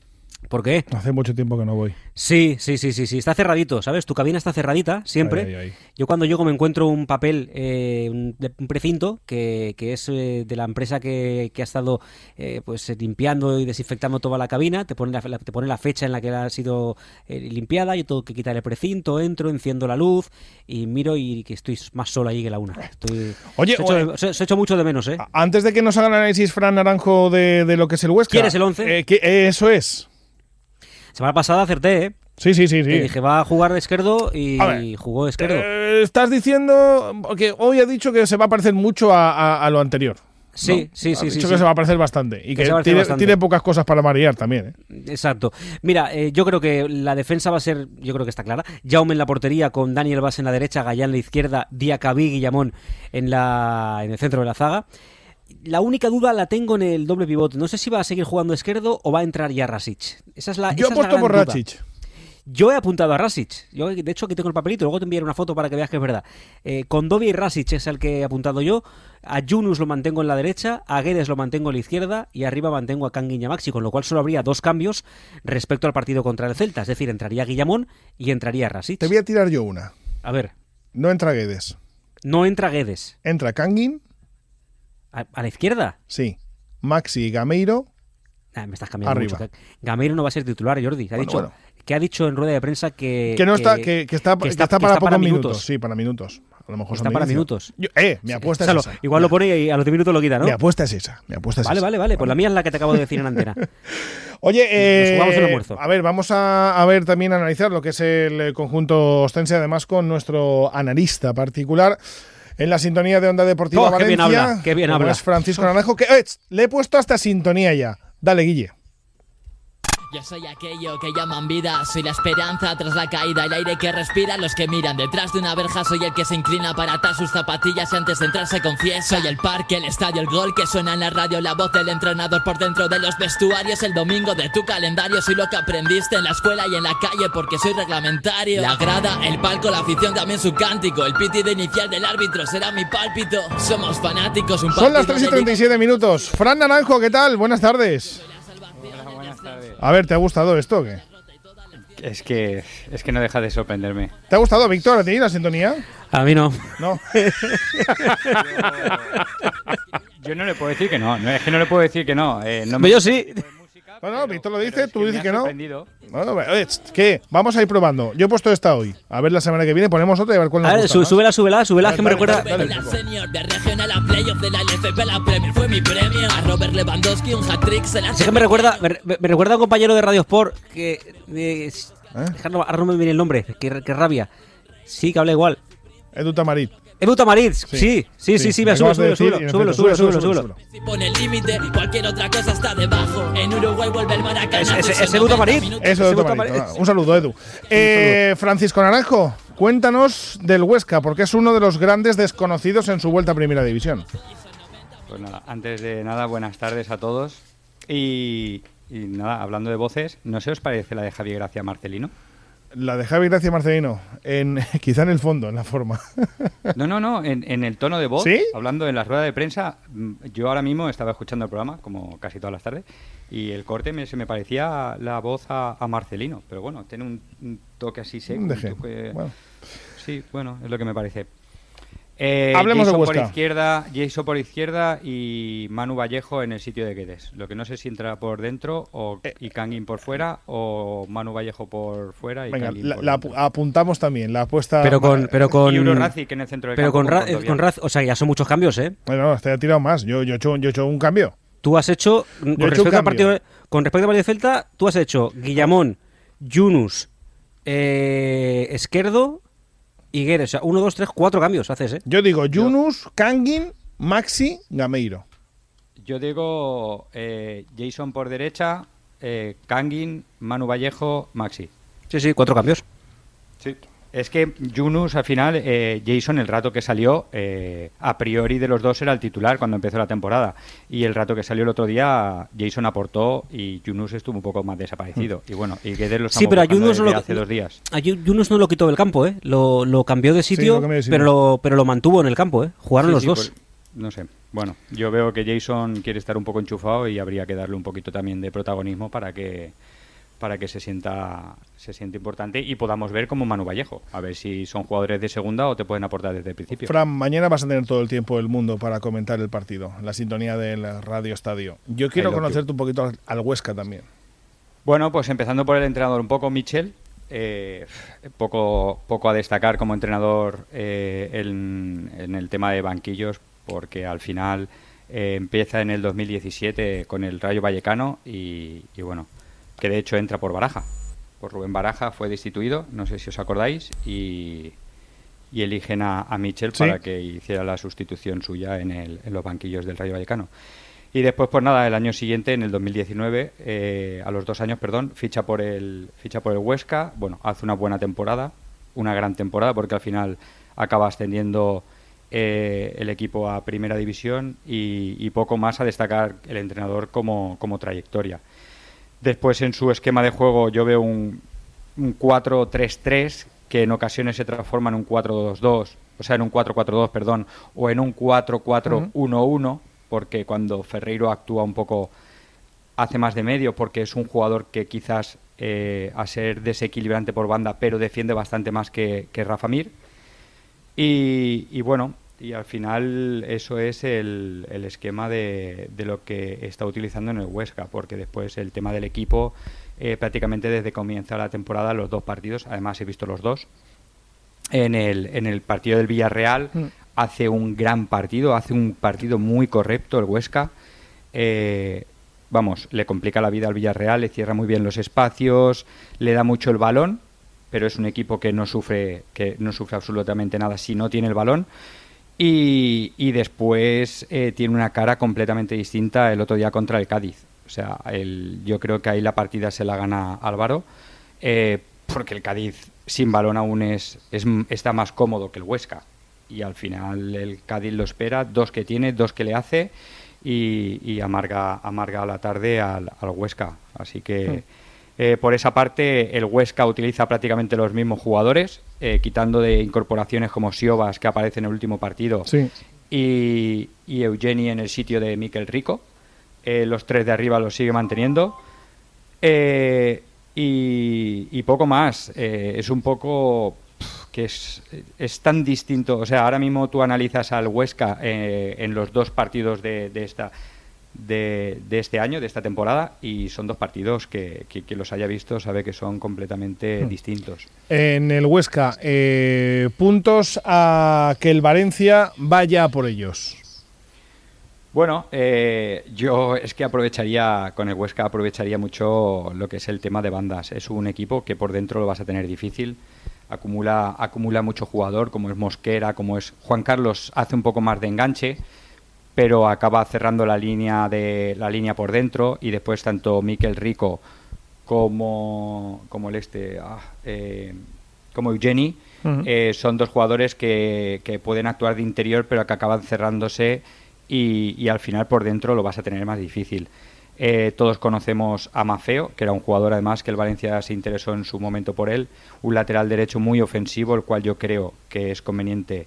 ¿Por qué? Hace mucho tiempo que no voy. Sí. Está cerradito, ¿sabes? Tu cabina está cerradita, siempre. Ay. Yo cuando llego me encuentro un papel, un precinto, que es de la empresa que ha estado pues limpiando y desinfectando toda la cabina. Te pone la fecha en la que ha sido limpiada. Yo tengo que quitar el precinto, entro, enciendo la luz y miro y que estoy más solo allí que la una. Oye, se he hecho mucho de menos, ¿eh? Antes de que nos haga el análisis Fran Naranjo de lo que es el Huesca. ¿Quieres el 11? Eso es. Semana pasada acerté, ¿eh? Sí. Que dije, va a jugar Esquerdo y jugó Esquerdo. Estás diciendo que hoy ha dicho que se va a parecer mucho a lo anterior. Sí, ¿no? sí. Ha dicho que se va a parecer bastante. Y que tiene pocas cosas para marear también, ¿eh? Exacto. Mira, yo creo que la defensa va a ser, yo creo que está clara. Jaume en la portería con Daniel Vaz en la derecha, Gallán en la izquierda, Diacabí, Guillamón en el centro de la zaga. La única duda la tengo en el doble pivote. No sé si va a seguir jugando Esquerdo o va a entrar ya Rasic. Yo he puesto por Rasic. Yo he apuntado a Rasic. Yo, de hecho, aquí tengo el papelito. Luego te enviaré una foto para que veas que es verdad. Condovia y Rasic es el que he apuntado yo. A Yunus lo mantengo en la derecha. A Guedes lo mantengo en la izquierda. Y arriba mantengo a Kangin y a Maxi. Con lo cual solo habría 2 cambios respecto al partido contra el Celta. Es decir, entraría Guillamón y entraría Rasic. Te voy a tirar yo una. A ver. No entra Guedes. No entra Guedes. Entra Kangin. ¿A la izquierda? Sí. Maxi y Gameiro. Me estás cambiando arriba. mucho. Gameiro no va a ser titular, Jordi. Que ha dicho en rueda de prensa que está para pocos minutos. Sí, para minutos. A lo mejor está para minutos. Mi apuesta es esa. Igual lo pone y a los 10 minutos lo quita, ¿no? Mi apuesta es esa. Vale. Pues la mía es la que te acabo de decir en antena. Oye, nos jugamos el almuerzo. A ver, vamos a ver también analizar lo que es el conjunto ostense, además con nuestro analista particular. En la sintonía de Onda Deportiva Valencia. Qué bien habla. Es Francisco Naranjo. Le he puesto hasta sintonía ya. Dale, Guille. Yo soy aquello que llaman vida, soy la esperanza tras la caída, el aire que respira los que miran detrás de una verja, soy el que se inclina para atar sus zapatillas y antes de entrar se confiesa. Soy el parque, el estadio, el gol que suena en la radio, la voz del entrenador por dentro de los vestuarios, el domingo de tu calendario, soy lo que aprendiste en la escuela y en la calle porque soy reglamentario. La grada, el palco, la afición también su cántico, el pitido inicial del árbitro será mi pálpito, somos fanáticos. Son las 3:37 minutos. Fran Naranjo, ¿qué tal? Buenas tardes. A ver, ¿te ha gustado esto o qué? Es que no deja de sorprenderme. ¿Te ha gustado, Víctor, a ti la sintonía? A mí no. No. Yo no le puedo decir que no. Es que no le puedo decir que no. Yo sí. Bueno, Víctor lo dice, tú dices que no. Bueno, ¿qué? Vamos a ir probando. Yo he puesto esta hoy. A ver la semana que viene ponemos otra y a ver cuál nos gusta más. Súbela, que me recuerda. Sí que me recuerda a un compañero de Radio Sport que ahora no me viene el nombre, que rabia. Sí, que habla igual. Edu Tamarit. Edu Tamarit, sí, súbelo. Si pone el límite, cualquier otra cosa está debajo. En Uruguay vuelve el Maracaná. ¿Es Edu Tamarit? Eso, Edu Tamarit. Un saludo, Edu. Francisco Naranjo, cuéntanos del Huesca, porque es uno de los grandes desconocidos en su vuelta a Primera División. Pues nada, antes de nada, buenas tardes a todos. Y nada, hablando de voces, ¿no se os parece la de Javi Gracia Marcelino? La de Javi Gracia Marcelino, quizá en el fondo, en la forma. No, en el tono de voz, ¿sí? Hablando en la rueda de prensa, yo ahora mismo estaba escuchando el programa, como casi todas las tardes, y el corte se me parecía la voz a Marcelino, pero bueno, tiene un toque así seco. Bueno. Sí, bueno, es lo que me parece. Hablemos de Huesca. Jason por izquierda y Manu Vallejo en el sitio de Guedes. Lo que no sé si entra por dentro y Kangin por fuera o Manu Vallejo por fuera y Kangin por dentro. Apuntamos también la apuesta. Pero con y Euro Racic en el centro del campo. Pero con Racic, o sea, ya son muchos cambios, ¿eh? Bueno, te he tirado más. Yo he hecho un cambio. Tú has hecho con respecto al partido de Celta, tú has hecho Guillamón, Yunus, Esquerdo y Guedes, o sea, 1, 2, 3, 4 cambios haces, ¿eh? Yo digo Yunus, Kangin, Maxi, Gameiro. Yo digo Jason por derecha, Kangin, Manu Vallejo, Maxi. Sí, 4 cambios. Sí. Es que Yunus, al final, Jason, el rato que salió, a priori de los dos era el titular cuando empezó la temporada. Y el rato que salió el otro día, Jason aportó y Yunus estuvo un poco más desaparecido. Y bueno, y Guedes lo estamos buscando desde hace 2 días. A Yunus no lo quitó del campo, ¿eh? Lo cambió de sitio, pero lo mantuvo en el campo, ¿eh? Jugaron los dos. Pues, no sé. Bueno, yo veo que Jason quiere estar un poco enchufado y habría que darle un poquito también de protagonismo para que para que se sienta importante y podamos ver como Manu Vallejo, a ver si son jugadores de segunda o te pueden aportar desde el principio. Fran, mañana vas a tener todo el tiempo del mundo para comentar el partido, la sintonía del Radio Estadio. Yo quiero conocerte un poquito al Huesca también. Bueno, pues empezando por el entrenador un poco, Michel. Poco a destacar como entrenador en el tema de banquillos, porque al final empieza en el 2017 con el Rayo Vallecano y bueno, que de hecho entra por Baraja. Por Rubén Baraja fue destituido, no sé si os acordáis, y eligen a Michel para que hiciera la sustitución suya en los banquillos del Rayo Vallecano. Y después, pues nada, el año siguiente, en el 2019, a los 2 años, ficha por el Huesca. Bueno, hace una buena temporada, una gran temporada, porque al final acaba ascendiendo el equipo a Primera División y poco más a destacar el entrenador como trayectoria. Después, en su esquema de juego, yo veo un 4-3-3 que en ocasiones se transforma en un 4-2-2, o sea, en un 4-4-2, perdón, o en un 4-4-1-1, porque cuando Ferreiro actúa un poco, hace más de medio, porque es un jugador que quizás a ser desequilibrante por banda, pero defiende bastante más que Rafa Mir. Y bueno, y al final eso es el esquema de lo que está utilizando en el Huesca, porque después el tema del equipo, prácticamente desde que comienza la temporada, los 2 partidos, además he visto los 2, en el partido del Villarreal hace un gran partido, hace un partido muy correcto el Huesca. Vamos, le complica la vida al Villarreal, le cierra muy bien los espacios, le da mucho el balón, pero es un equipo que no sufre absolutamente nada si no tiene el balón. Y después tiene una cara completamente distinta el otro día contra el Cádiz. O sea, yo creo que ahí la partida se la gana Álvaro, porque el Cádiz sin balón aún está más cómodo que el Huesca. Y al final el Cádiz lo espera, 2 que tiene, 2 que le hace, y amarga la tarde al Huesca. Así que por esa parte el Huesca utiliza prácticamente los mismos jugadores, quitando de incorporaciones como Siobas, que aparece en el último partido, y Eugeni en el sitio de Mikel Rico. Los 3 de arriba los sigue manteniendo. Y poco más. Es un poco que es tan distinto. O sea, ahora mismo tú analizas al Huesca en los 2 partidos de este año, de esta temporada, y son 2 partidos que los haya visto sabe que son completamente distintos. En el Huesca, puntos a que el Valencia vaya por ellos. Bueno, yo es que con el Huesca aprovecharía mucho lo que es el tema de bandas. Es un equipo que por dentro lo vas a tener difícil. Acumula mucho jugador, como es Mosquera, como es Juan Carlos, hace un poco más de enganche, pero acaba cerrando la línea por dentro, y después tanto Mikel Rico como Eugeni son 2 jugadores que pueden actuar de interior, pero que acaban cerrándose, y al final por dentro lo vas a tener más difícil. Todos conocemos a Mafeo, que era un jugador además que el Valencia se interesó en su momento por él, un lateral derecho muy ofensivo, el cual yo creo que es conveniente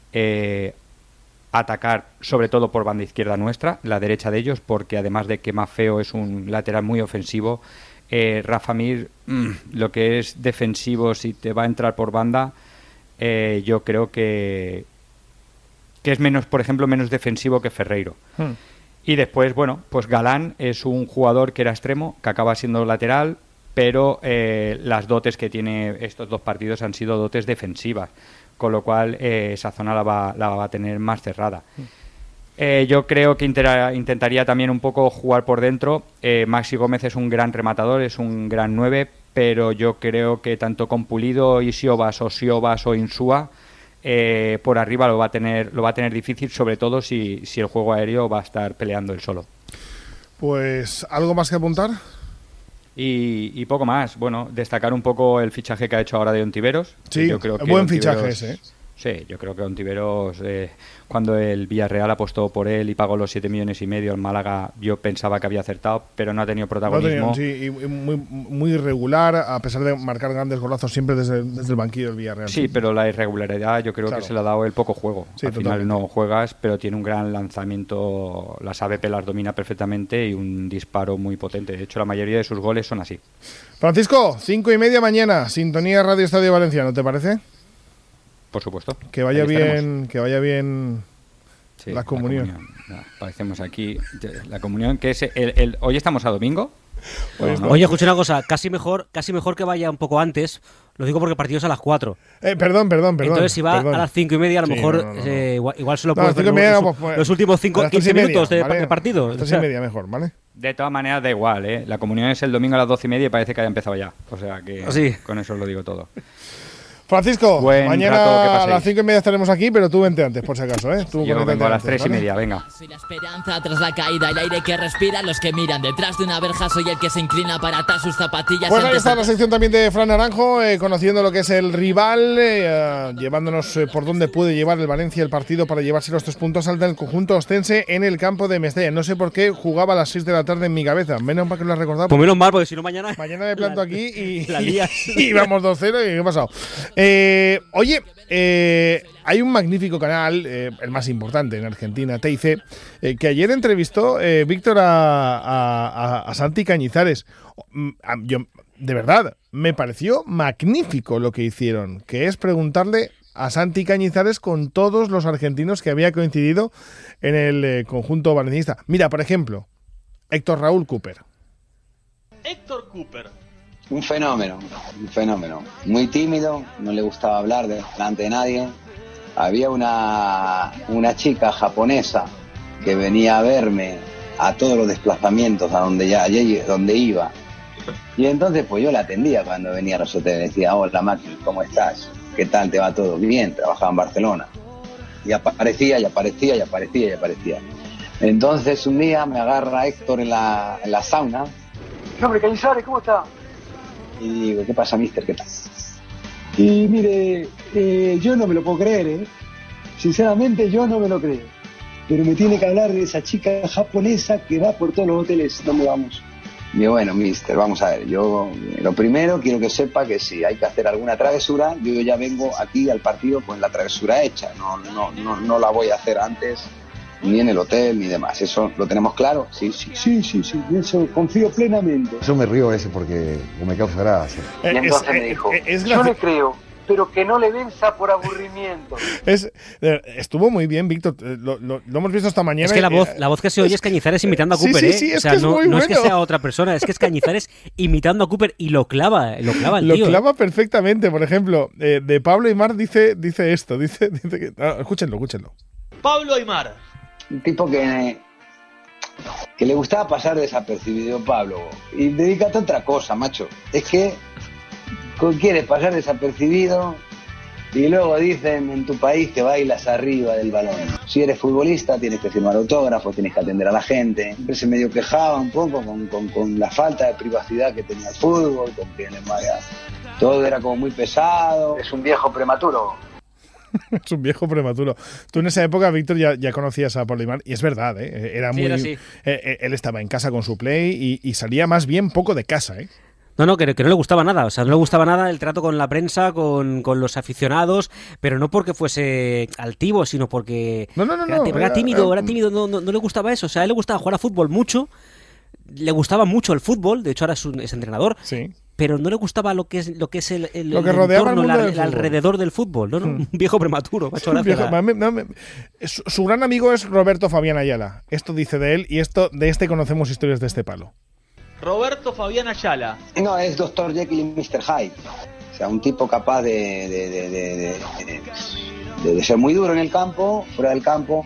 atacar, sobre todo por banda izquierda nuestra, la derecha de ellos, porque además de que Mafeo es un lateral muy ofensivo, Rafa Mir, lo que es defensivo, si te va a entrar por banda, yo creo que es menos, por ejemplo, menos defensivo que Ferreiro. Y después, bueno, pues Galán es un jugador que era extremo, que acaba siendo lateral, pero las dotes que tiene estos 2 partidos han sido dotes defensivas, con lo cual esa zona la va a tener más cerrada. Yo creo que intentaría también un poco jugar por dentro. Maxi Gómez es un gran rematador, es un gran 9, pero yo creo que tanto con Pulido y Siobas o Insúa, por arriba lo va a tener difícil, sobre todo si el juego aéreo va a estar peleando él solo. Pues, ¿algo más que apuntar? Y poco más. Bueno, destacar un poco el fichaje que ha hecho ahora de Ontiveros. Sí, yo creo que buen fichaje ese. Sí, yo creo que Ontiveros, cuando el Villarreal apostó por él y pagó los 7,5 millones, el Málaga, yo pensaba que había acertado, pero no ha tenido protagonismo. Sí, y muy irregular, a pesar de marcar grandes golazos siempre desde el banquillo del Villarreal. Sí, pero la irregularidad yo creo que se le ha dado el poco juego. Sí, al final no juegas, pero tiene un gran lanzamiento, las AWP las domina perfectamente y un disparo muy potente. De hecho, la mayoría de sus goles son así. Francisco, 5:30 mañana, sintonía Radio Estadio Valenciano, ¿te parece? Por supuesto. Que vaya bien sí, la comunión. Aparecemos aquí. La comunión, que es hoy estamos a domingo. Bueno, ¿no? Oye, escucha una cosa, casi mejor que vaya un poco antes. Lo digo porque el partido es a las 4. Perdón. Entonces, si va a las 5:30, a lo mejor igual solo puede hacer los últimos 15 minutos de partido. A las 3:30 mejor, ¿vale? De todas maneras, da igual, ¿eh? La comunión es el domingo a las 12:30 y parece que haya empezado ya. O sea que con eso os lo digo todo. Francisco, mañana a las 5:30 estaremos aquí, pero tú vente antes, por si acaso, ¿eh? Yo vengo a las 3:30, venga. Soy la esperanza tras la caída, el aire que respira los que miran detrás de una verja, soy el que se inclina para atar sus zapatillas. Pues ahí está la sección también de Fran Naranjo, conociendo lo que es el rival, llevándonos por dónde puede llevar el Valencia el partido para llevarse los 3 puntos al del conjunto ostense en el campo de Mestalla. No sé por qué jugaba a las 6 de la tarde en mi cabeza, menos mal que lo has recordado. Pues menos mal, porque si no mañana me planto aquí y y vamos 2-0 y ¿qué ha pasado? Oye, hay un magnífico canal, el más importante en Argentina, TIC, que ayer entrevistó Víctor a Santi Cañizares. De verdad, me pareció magnífico lo que hicieron, que es preguntarle a Santi Cañizares con todos los argentinos que había coincidido en el conjunto valencianista. Mira, por ejemplo, Héctor Raúl Cooper. Un fenómeno. Muy tímido, no le gustaba hablar delante de nadie. Había una chica japonesa que venía a verme a todos los desplazamientos a donde iba. Y entonces pues yo la atendía cuando venía a los hoteles. Decía, hola Maki, ¿cómo estás? ¿Qué tal? ¿Te va todo bien? Trabajaba en Barcelona. Y aparecía. Entonces un día me agarra Héctor en la sauna. Hombre, Cañizares, ¿cómo está? Y digo, ¿qué pasa, mister? ¿Qué tal? Y mire, yo no me lo puedo creer, ¿eh? Sinceramente, yo no me lo creo. Pero me tiene que hablar de esa chica japonesa que va por todos los hoteles donde vamos. Y bueno, mister, vamos a ver, yo lo primero quiero que sepa que si hay que hacer alguna travesura, yo ya vengo aquí al partido con la travesura hecha. No la voy a hacer antes, ni en el hotel, ni demás. ¿Eso lo tenemos claro? Sí. Eso confío plenamente. Yo me río ese porque me causa gracia. Y entonces me dijo, yo le creo, pero que no le venza por aburrimiento. Estuvo muy bien, Víctor. Lo hemos visto esta mañana. Es que la voz que se oye es Cañizares imitando a Cooper, sí, o sea, no es que sea otra persona, es que es Cañizares imitando a Cooper y lo clava el tío. Lo clava perfectamente. Por ejemplo, de Pablo Aimar dice esto. Dice que, escúchenlo. Pablo Aimar. Un tipo que le gustaba pasar desapercibido, Pablo. Y dedícate a otra cosa, macho. Es que quieres pasar desapercibido y luego dicen en tu país que bailas arriba del balón. Si eres futbolista tienes que firmar autógrafos, tienes que atender a la gente. Siempre se medio quejaba un poco con la falta de privacidad que tenía el fútbol, con que todo era como muy pesado. Es un viejo prematuro. Es un viejo prematuro. Tú en esa época, Víctor, ya conocías a Pablo Aimar y es verdad, era muy. Él estaba en casa con su play y salía más bien poco de casa, No, que no le gustaba nada, o sea, no le gustaba nada el trato con la prensa, con los aficionados, pero no porque fuese altivo, sino porque era tímido, no le gustaba eso, o sea, a él le gustaba jugar a fútbol mucho, le gustaba mucho el fútbol, de hecho ahora es entrenador, sí. Pero no le gustaba lo que es el entorno, el alrededor del fútbol, ¿no? Un viejo prematuro, macho, su gran amigo es Roberto Fabián Ayala. Esto dice de él y de este conocemos historias de este palo. Roberto Fabián Ayala. No, es Dr. Jekyll y Mr. Hyde. O sea, un tipo capaz de ser muy duro en el campo, fuera del campo.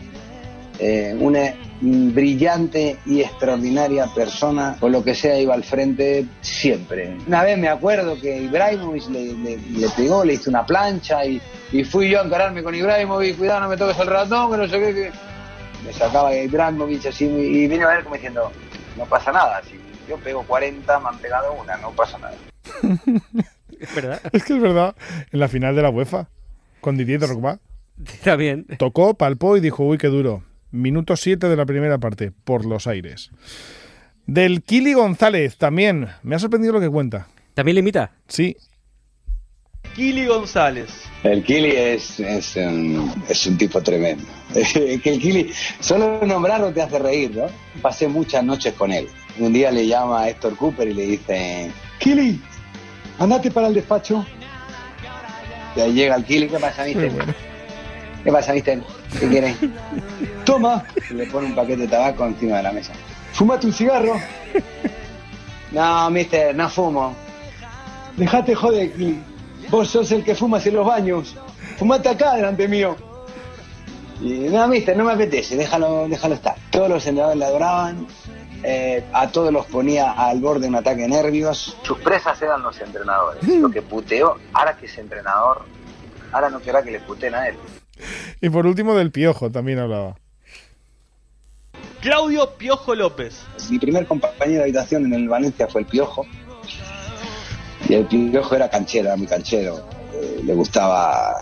Una brillante y extraordinaria persona, con lo que sea iba al frente siempre. Una vez me acuerdo que Ibrahimovic le pegó, le hizo una plancha y fui yo a encararme con Ibrahimovic, cuidado, no me toques el ratón, que no sé qué. Me sacaba Ibrahimovic así y vine a ver como diciendo, no pasa nada, si yo pego 40, me han pegado una, no pasa nada. Es verdad. Es que es verdad, en la final de la UEFA. con Didier Drogba. Está bien. Tocó, palpó y dijo, uy, qué duro. Minuto 7 de la primera parte, por los aires. Del Kili González, también. Me ha sorprendido lo que cuenta. ¿También le imita? Sí. Kili González. El Kili es un tipo tremendo. Que el Kili, solo nombrarlo te hace reír, ¿no? Pasé muchas noches con él. Un día le llama a Héctor Cooper y le dice, Kili, andate para el despacho. Y ahí llega el Kili, ¿qué pasa, mister? Bueno. ¿Qué pasa, mister? ¿Qué quieres? Toma. Y le pone un paquete de tabaco encima de la mesa. Fúmate un cigarro. No, mister, no fumo. Dejate joder, Kili. Vos sos el que fumas en los baños. Fumate acá delante mío. Y no, mister, no me apetece, déjalo estar. Todos los entrenadores le adoraban, a todos los ponía al borde de un ataque de nervios. Sus presas eran los entrenadores. Lo que puteó, ahora que es entrenador, ahora no querrá que le puteen a él. Y por último del Piojo también hablaba. Claudio Piojo López. Mi primer compañero de habitación en el Valencia fue el Piojo. Y el Piojo era canchero, era muy canchero. Le gustaba,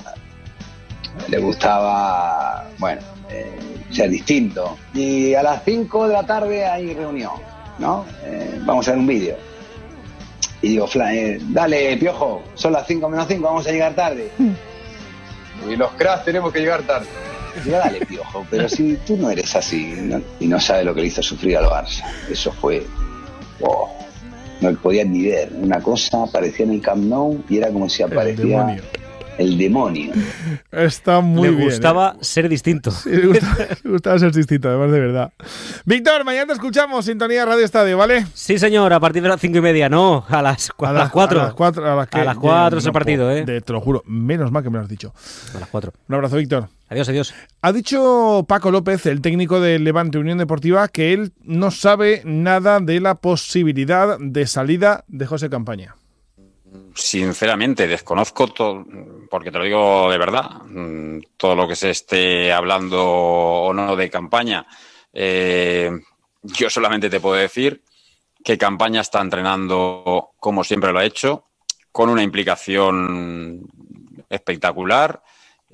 bueno, ser distinto. Y a las 5 de la tarde hay reunión, ¿no? Vamos a ver un vídeo. Y digo, dale, Piojo, son las 5 menos 5, vamos a llegar tarde. Y los cracks tenemos que llegar tarde. Digo, dale, Piojo, pero si tú no eres así, ¿no? Y no sabes lo que le hizo sufrir al Barça. Eso fue... Oh, no lo podían ni ver. Una cosa aparecía en el Camp Nou y era como si aparecía el demonio. Está muy bien. Le gustaba ser distinto. Sí, le gustaba ser distinto, además, de verdad. Víctor, mañana te escuchamos, Sintonía Radio Estadio, ¿vale? Sí, señor, a partir de las 5:30, no, a las 4. A las 4 es el partido, Te lo juro, menos mal que me lo has dicho. A las 4. Un abrazo, Víctor. Adiós, adiós. Ha dicho Paco López, el técnico del Levante Unión Deportiva, que él no sabe nada de la posibilidad de salida de José Campaña. Sinceramente, desconozco todo, porque te lo digo de verdad, todo lo que se esté hablando o no de Campaña. Yo solamente te puedo decir que Campaña está entrenando como siempre lo ha hecho, con una implicación espectacular,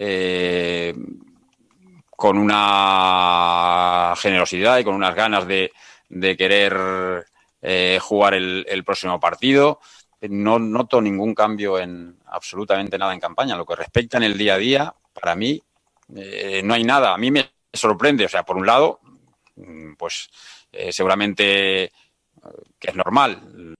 con una generosidad y con unas ganas de querer jugar el próximo partido. No noto ningún cambio en absolutamente nada en Campaña. Lo que respecta en el día a día, para mí, no hay nada. A mí me sorprende. O sea, por un lado, pues seguramente que es normal.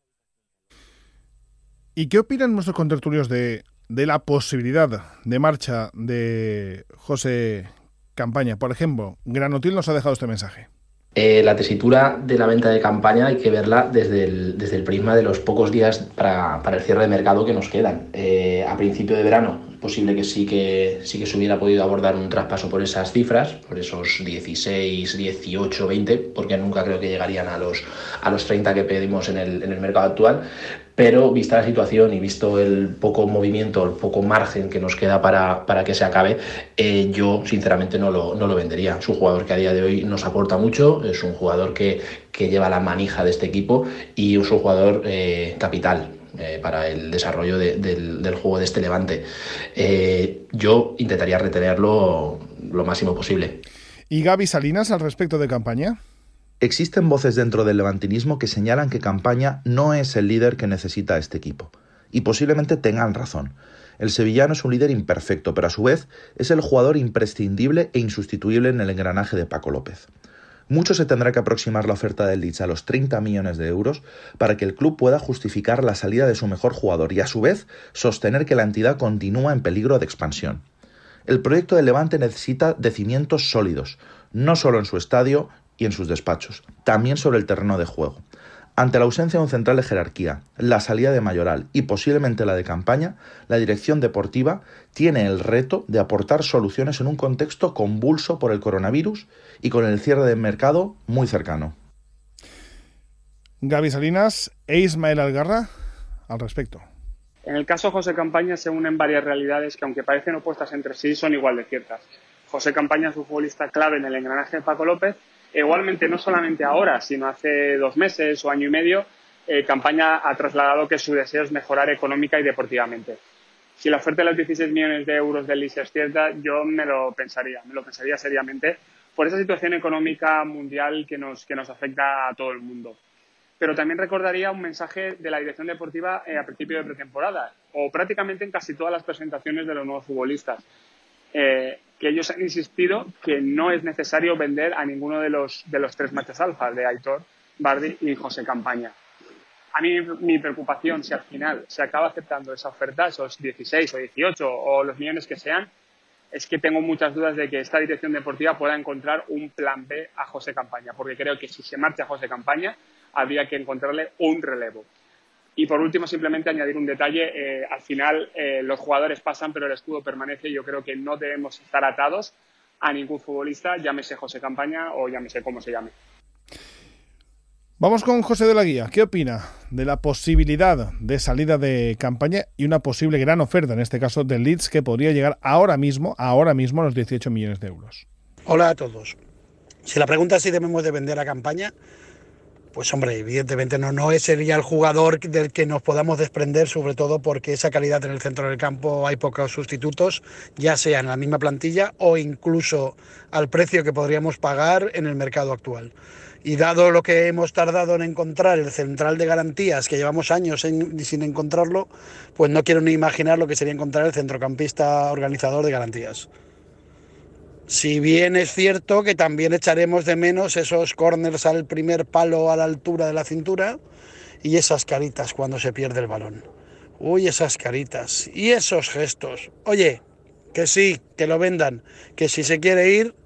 ¿Y qué opinan nuestros contertulios de la posibilidad de marcha de José Campaña? Por ejemplo, Granotil nos ha dejado este mensaje. La tesitura de la venta de Campaña hay que verla desde el prisma de los pocos días para el cierre de mercado que nos quedan. A principio de verano es posible que sí que se hubiera podido abordar un traspaso por esas cifras, por esos 16, 18, 20, porque nunca creo que llegarían a los 30 que pedimos en el mercado actual. Pero vista la situación y visto el poco movimiento, el poco margen que nos queda para que se acabe, yo sinceramente no lo vendería. Es un jugador que a día de hoy nos aporta mucho, es un jugador que lleva la manija de este equipo y es un jugador capital para el desarrollo del juego de este Levante. Yo intentaría retenerlo lo máximo posible. ¿Y Gaby Salinas al respecto de Campaña? Existen voces dentro del levantinismo que señalan que Campaña no es el líder que necesita este equipo. Y posiblemente tengan razón. El sevillano es un líder imperfecto, pero a su vez es el jugador imprescindible e insustituible en el engranaje de Paco López. Mucho se tendrá que aproximar la oferta del Leeds a los 30 millones de euros para que el club pueda justificar la salida de su mejor jugador y a su vez sostener que la entidad continúa en peligro de expansión. El proyecto del Levante necesita de cimientos sólidos, no solo en su estadio y en sus despachos, también sobre el terreno de juego. Ante la ausencia de un central de jerarquía, la salida de Mayoral y posiblemente la de Campaña, la dirección deportiva tiene el reto de aportar soluciones en un contexto convulso por el coronavirus y con el cierre del mercado muy cercano. Gaby Salinas e Ismael Algarra al respecto. En el caso de José Campaña se unen varias realidades que, aunque parecen opuestas entre sí, son igual de ciertas. José Campaña es un futbolista clave en el engranaje de Paco López. Igualmente, no solamente ahora, sino hace 2 meses o año y medio, Campaña ha trasladado que su deseo es mejorar económica y deportivamente. Si la oferta de los 16 millones de euros del Leeds es cierta, yo me lo pensaría seriamente por esa situación económica mundial que nos afecta a todo el mundo. Pero también recordaría un mensaje de la dirección deportiva a principio de pretemporada, o prácticamente en casi todas las presentaciones de los nuevos futbolistas, que ellos han insistido que no es necesario vender a ninguno de los tres machos alfa, de Aitor, Bardi y José Campaña. A mí mi preocupación, si al final se acaba aceptando esa oferta, esos 16 o 18 o los millones que sean, es que tengo muchas dudas de que esta dirección deportiva pueda encontrar un plan B a José Campaña, porque creo que si se marcha José Campaña, habría que encontrarle un relevo. Y por último, simplemente añadir un detalle. Al final, los jugadores pasan, pero el escudo permanece. Yo creo que no debemos estar atados a ningún futbolista, llámese José Campaña o llámese como se llame. Vamos con José de la Guía. ¿Qué opina de la posibilidad de salida de Campaña y una posible gran oferta, en este caso del Leeds, que podría llegar ahora mismo a los 18 millones de euros? Hola a todos. Si la pregunta es si debemos de vender a Campaña, pues hombre, evidentemente no sería el jugador del que nos podamos desprender, sobre todo porque esa calidad en el centro del campo hay pocos sustitutos, ya sea en la misma plantilla o incluso al precio que podríamos pagar en el mercado actual. Y dado lo que hemos tardado en encontrar el central de garantías, que llevamos años sin encontrarlo, pues no quiero ni imaginar lo que sería encontrar el centrocampista organizador de garantías. Si bien es cierto que también echaremos de menos esos córners al primer palo a la altura de la cintura y esas caritas cuando se pierde el balón. Uy, esas caritas y esos gestos. Oye, que sí, que lo vendan, que si se quiere ir,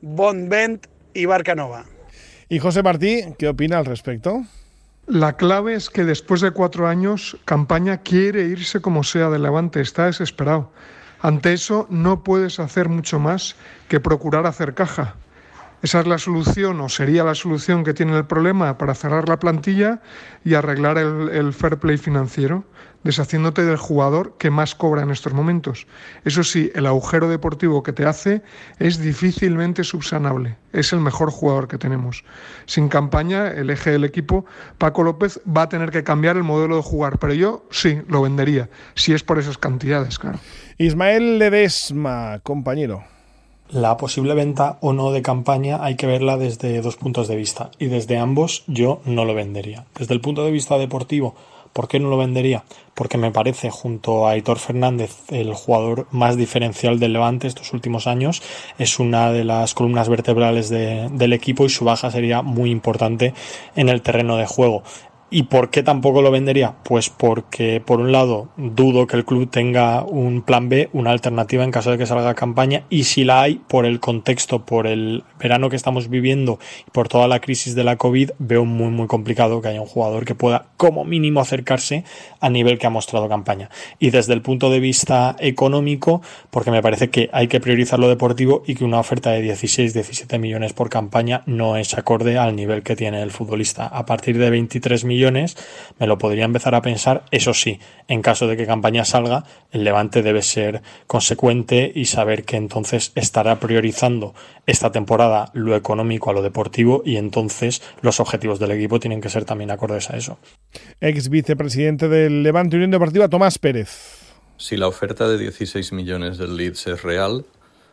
Bond y Barca Nova. Y José Martí, ¿qué opina al respecto? La clave es que después de 4 años, Campaña quiere irse como sea del Levante, está desesperado. Ante eso no puedes hacer mucho más que procurar hacer caja. Esa es la solución, o sería la solución que tiene el problema, para cerrar la plantilla y arreglar el fair play financiero, deshaciéndote del jugador que más cobra en estos momentos. Eso sí, el agujero deportivo que te hace es difícilmente subsanable. Es el mejor jugador que tenemos. Sin Campaña, el eje del equipo, Paco López va a tener que cambiar el modelo de jugar, pero yo sí, lo vendería, si es por esas cantidades, claro. Ismael Ledesma, compañero. La posible venta o no de Campaña hay que verla desde 2 puntos de vista, y desde ambos yo no lo vendería. Desde el punto de vista deportivo, ¿por qué no lo vendería? Porque me parece, junto a Aitor Fernández, el jugador más diferencial del Levante estos últimos años. Es una de las columnas vertebrales del equipo y su baja sería muy importante en el terreno de juego. ¿Y por qué tampoco lo vendería? Pues porque, por un lado, dudo que el club tenga un plan B, una alternativa en caso de que salga Campaña, y si la hay, por el contexto, por el verano que estamos viviendo y por toda la crisis de la COVID, veo muy muy complicado que haya un jugador que pueda como mínimo acercarse a nivel que ha mostrado Campaña. Y desde el punto de vista económico, porque me parece que hay que priorizar lo deportivo y que una oferta de 16-17 millones por Campaña no es acorde al nivel que tiene el futbolista. A partir de 23 millones me lo podría empezar a pensar. Eso sí, en caso de que Campaña salga, el Levante debe ser consecuente y saber que entonces estará priorizando esta temporada lo económico a lo deportivo, y entonces los objetivos del equipo tienen que ser también acordes a eso. Ex vicepresidente del Levante Unión Deportiva, Tomás Pérez. Si la oferta de 16 millones del Leeds es real,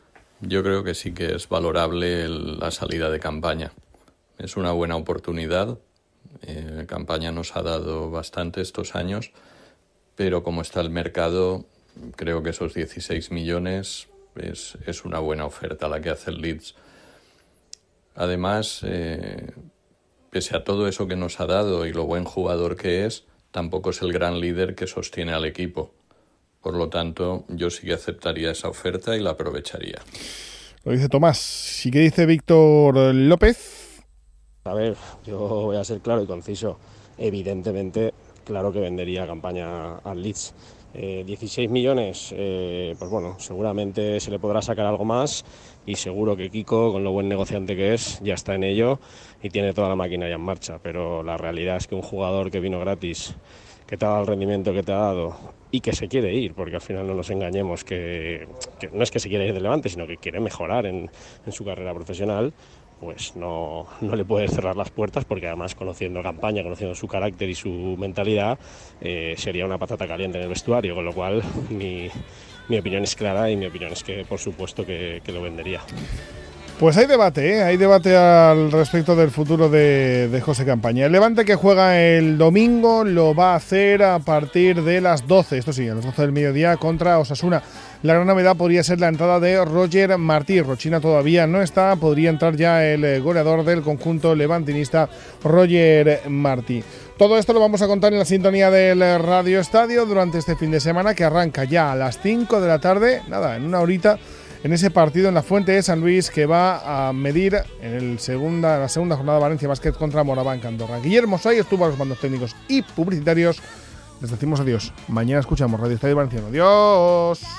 yo creo que sí que es valorable la salida de Campaña. Es una buena oportunidad. Campaña nos ha dado bastante estos años, pero como está el mercado, creo que esos 16 millones es una buena oferta la que hace el Leeds. Además, pese a todo eso que nos ha dado y lo buen jugador que es, tampoco es el gran líder que sostiene al equipo. Por lo tanto, yo sí que aceptaría esa oferta y la aprovecharía. Lo dice Tomás. ¿Y qué dice Víctor López? A ver, yo voy a ser claro y conciso. Evidentemente, claro que vendería Campaña al Leeds. 16 millones, pues bueno, seguramente se le podrá sacar algo más, y seguro que Kiko, con lo buen negociante que es, ya está en ello y tiene toda la máquina ya en marcha. Pero la realidad es que un jugador que vino gratis, que te ha dado el rendimiento que te ha dado y que se quiere ir, porque al final no nos engañemos, que no es que se quiera ir de Levante, sino que quiere mejorar en su carrera profesional, pues no le puedes cerrar las puertas, porque además, conociendo Campaña, conociendo su carácter y su mentalidad, sería una patata caliente en el vestuario, con lo cual mi opinión es clara, y mi opinión es que por supuesto que lo vendería. Pues hay debate al respecto del futuro de José Campaña. El Levante, que juega el domingo, lo va a hacer a partir de las 12, esto sí, a las 12 del mediodía, contra Osasuna. La gran novedad podría ser la entrada de Roger Martí. Rochina todavía no está, podría entrar ya el goleador del conjunto levantinista, Roger Martí. Todo esto lo vamos a contar en la sintonía del Radio Estadio durante este fin de semana, que arranca ya a las 5 de la tarde, nada, en una horita, en ese partido en la Fuente de San Luis, que va a medir en la segunda jornada de Valencia Basket contra Moraván Andorra. Guillermo Say estuvo a los mandos técnicos y publicitarios. Les decimos adiós. Mañana escuchamos Radio Estadio Valenciano. Adiós.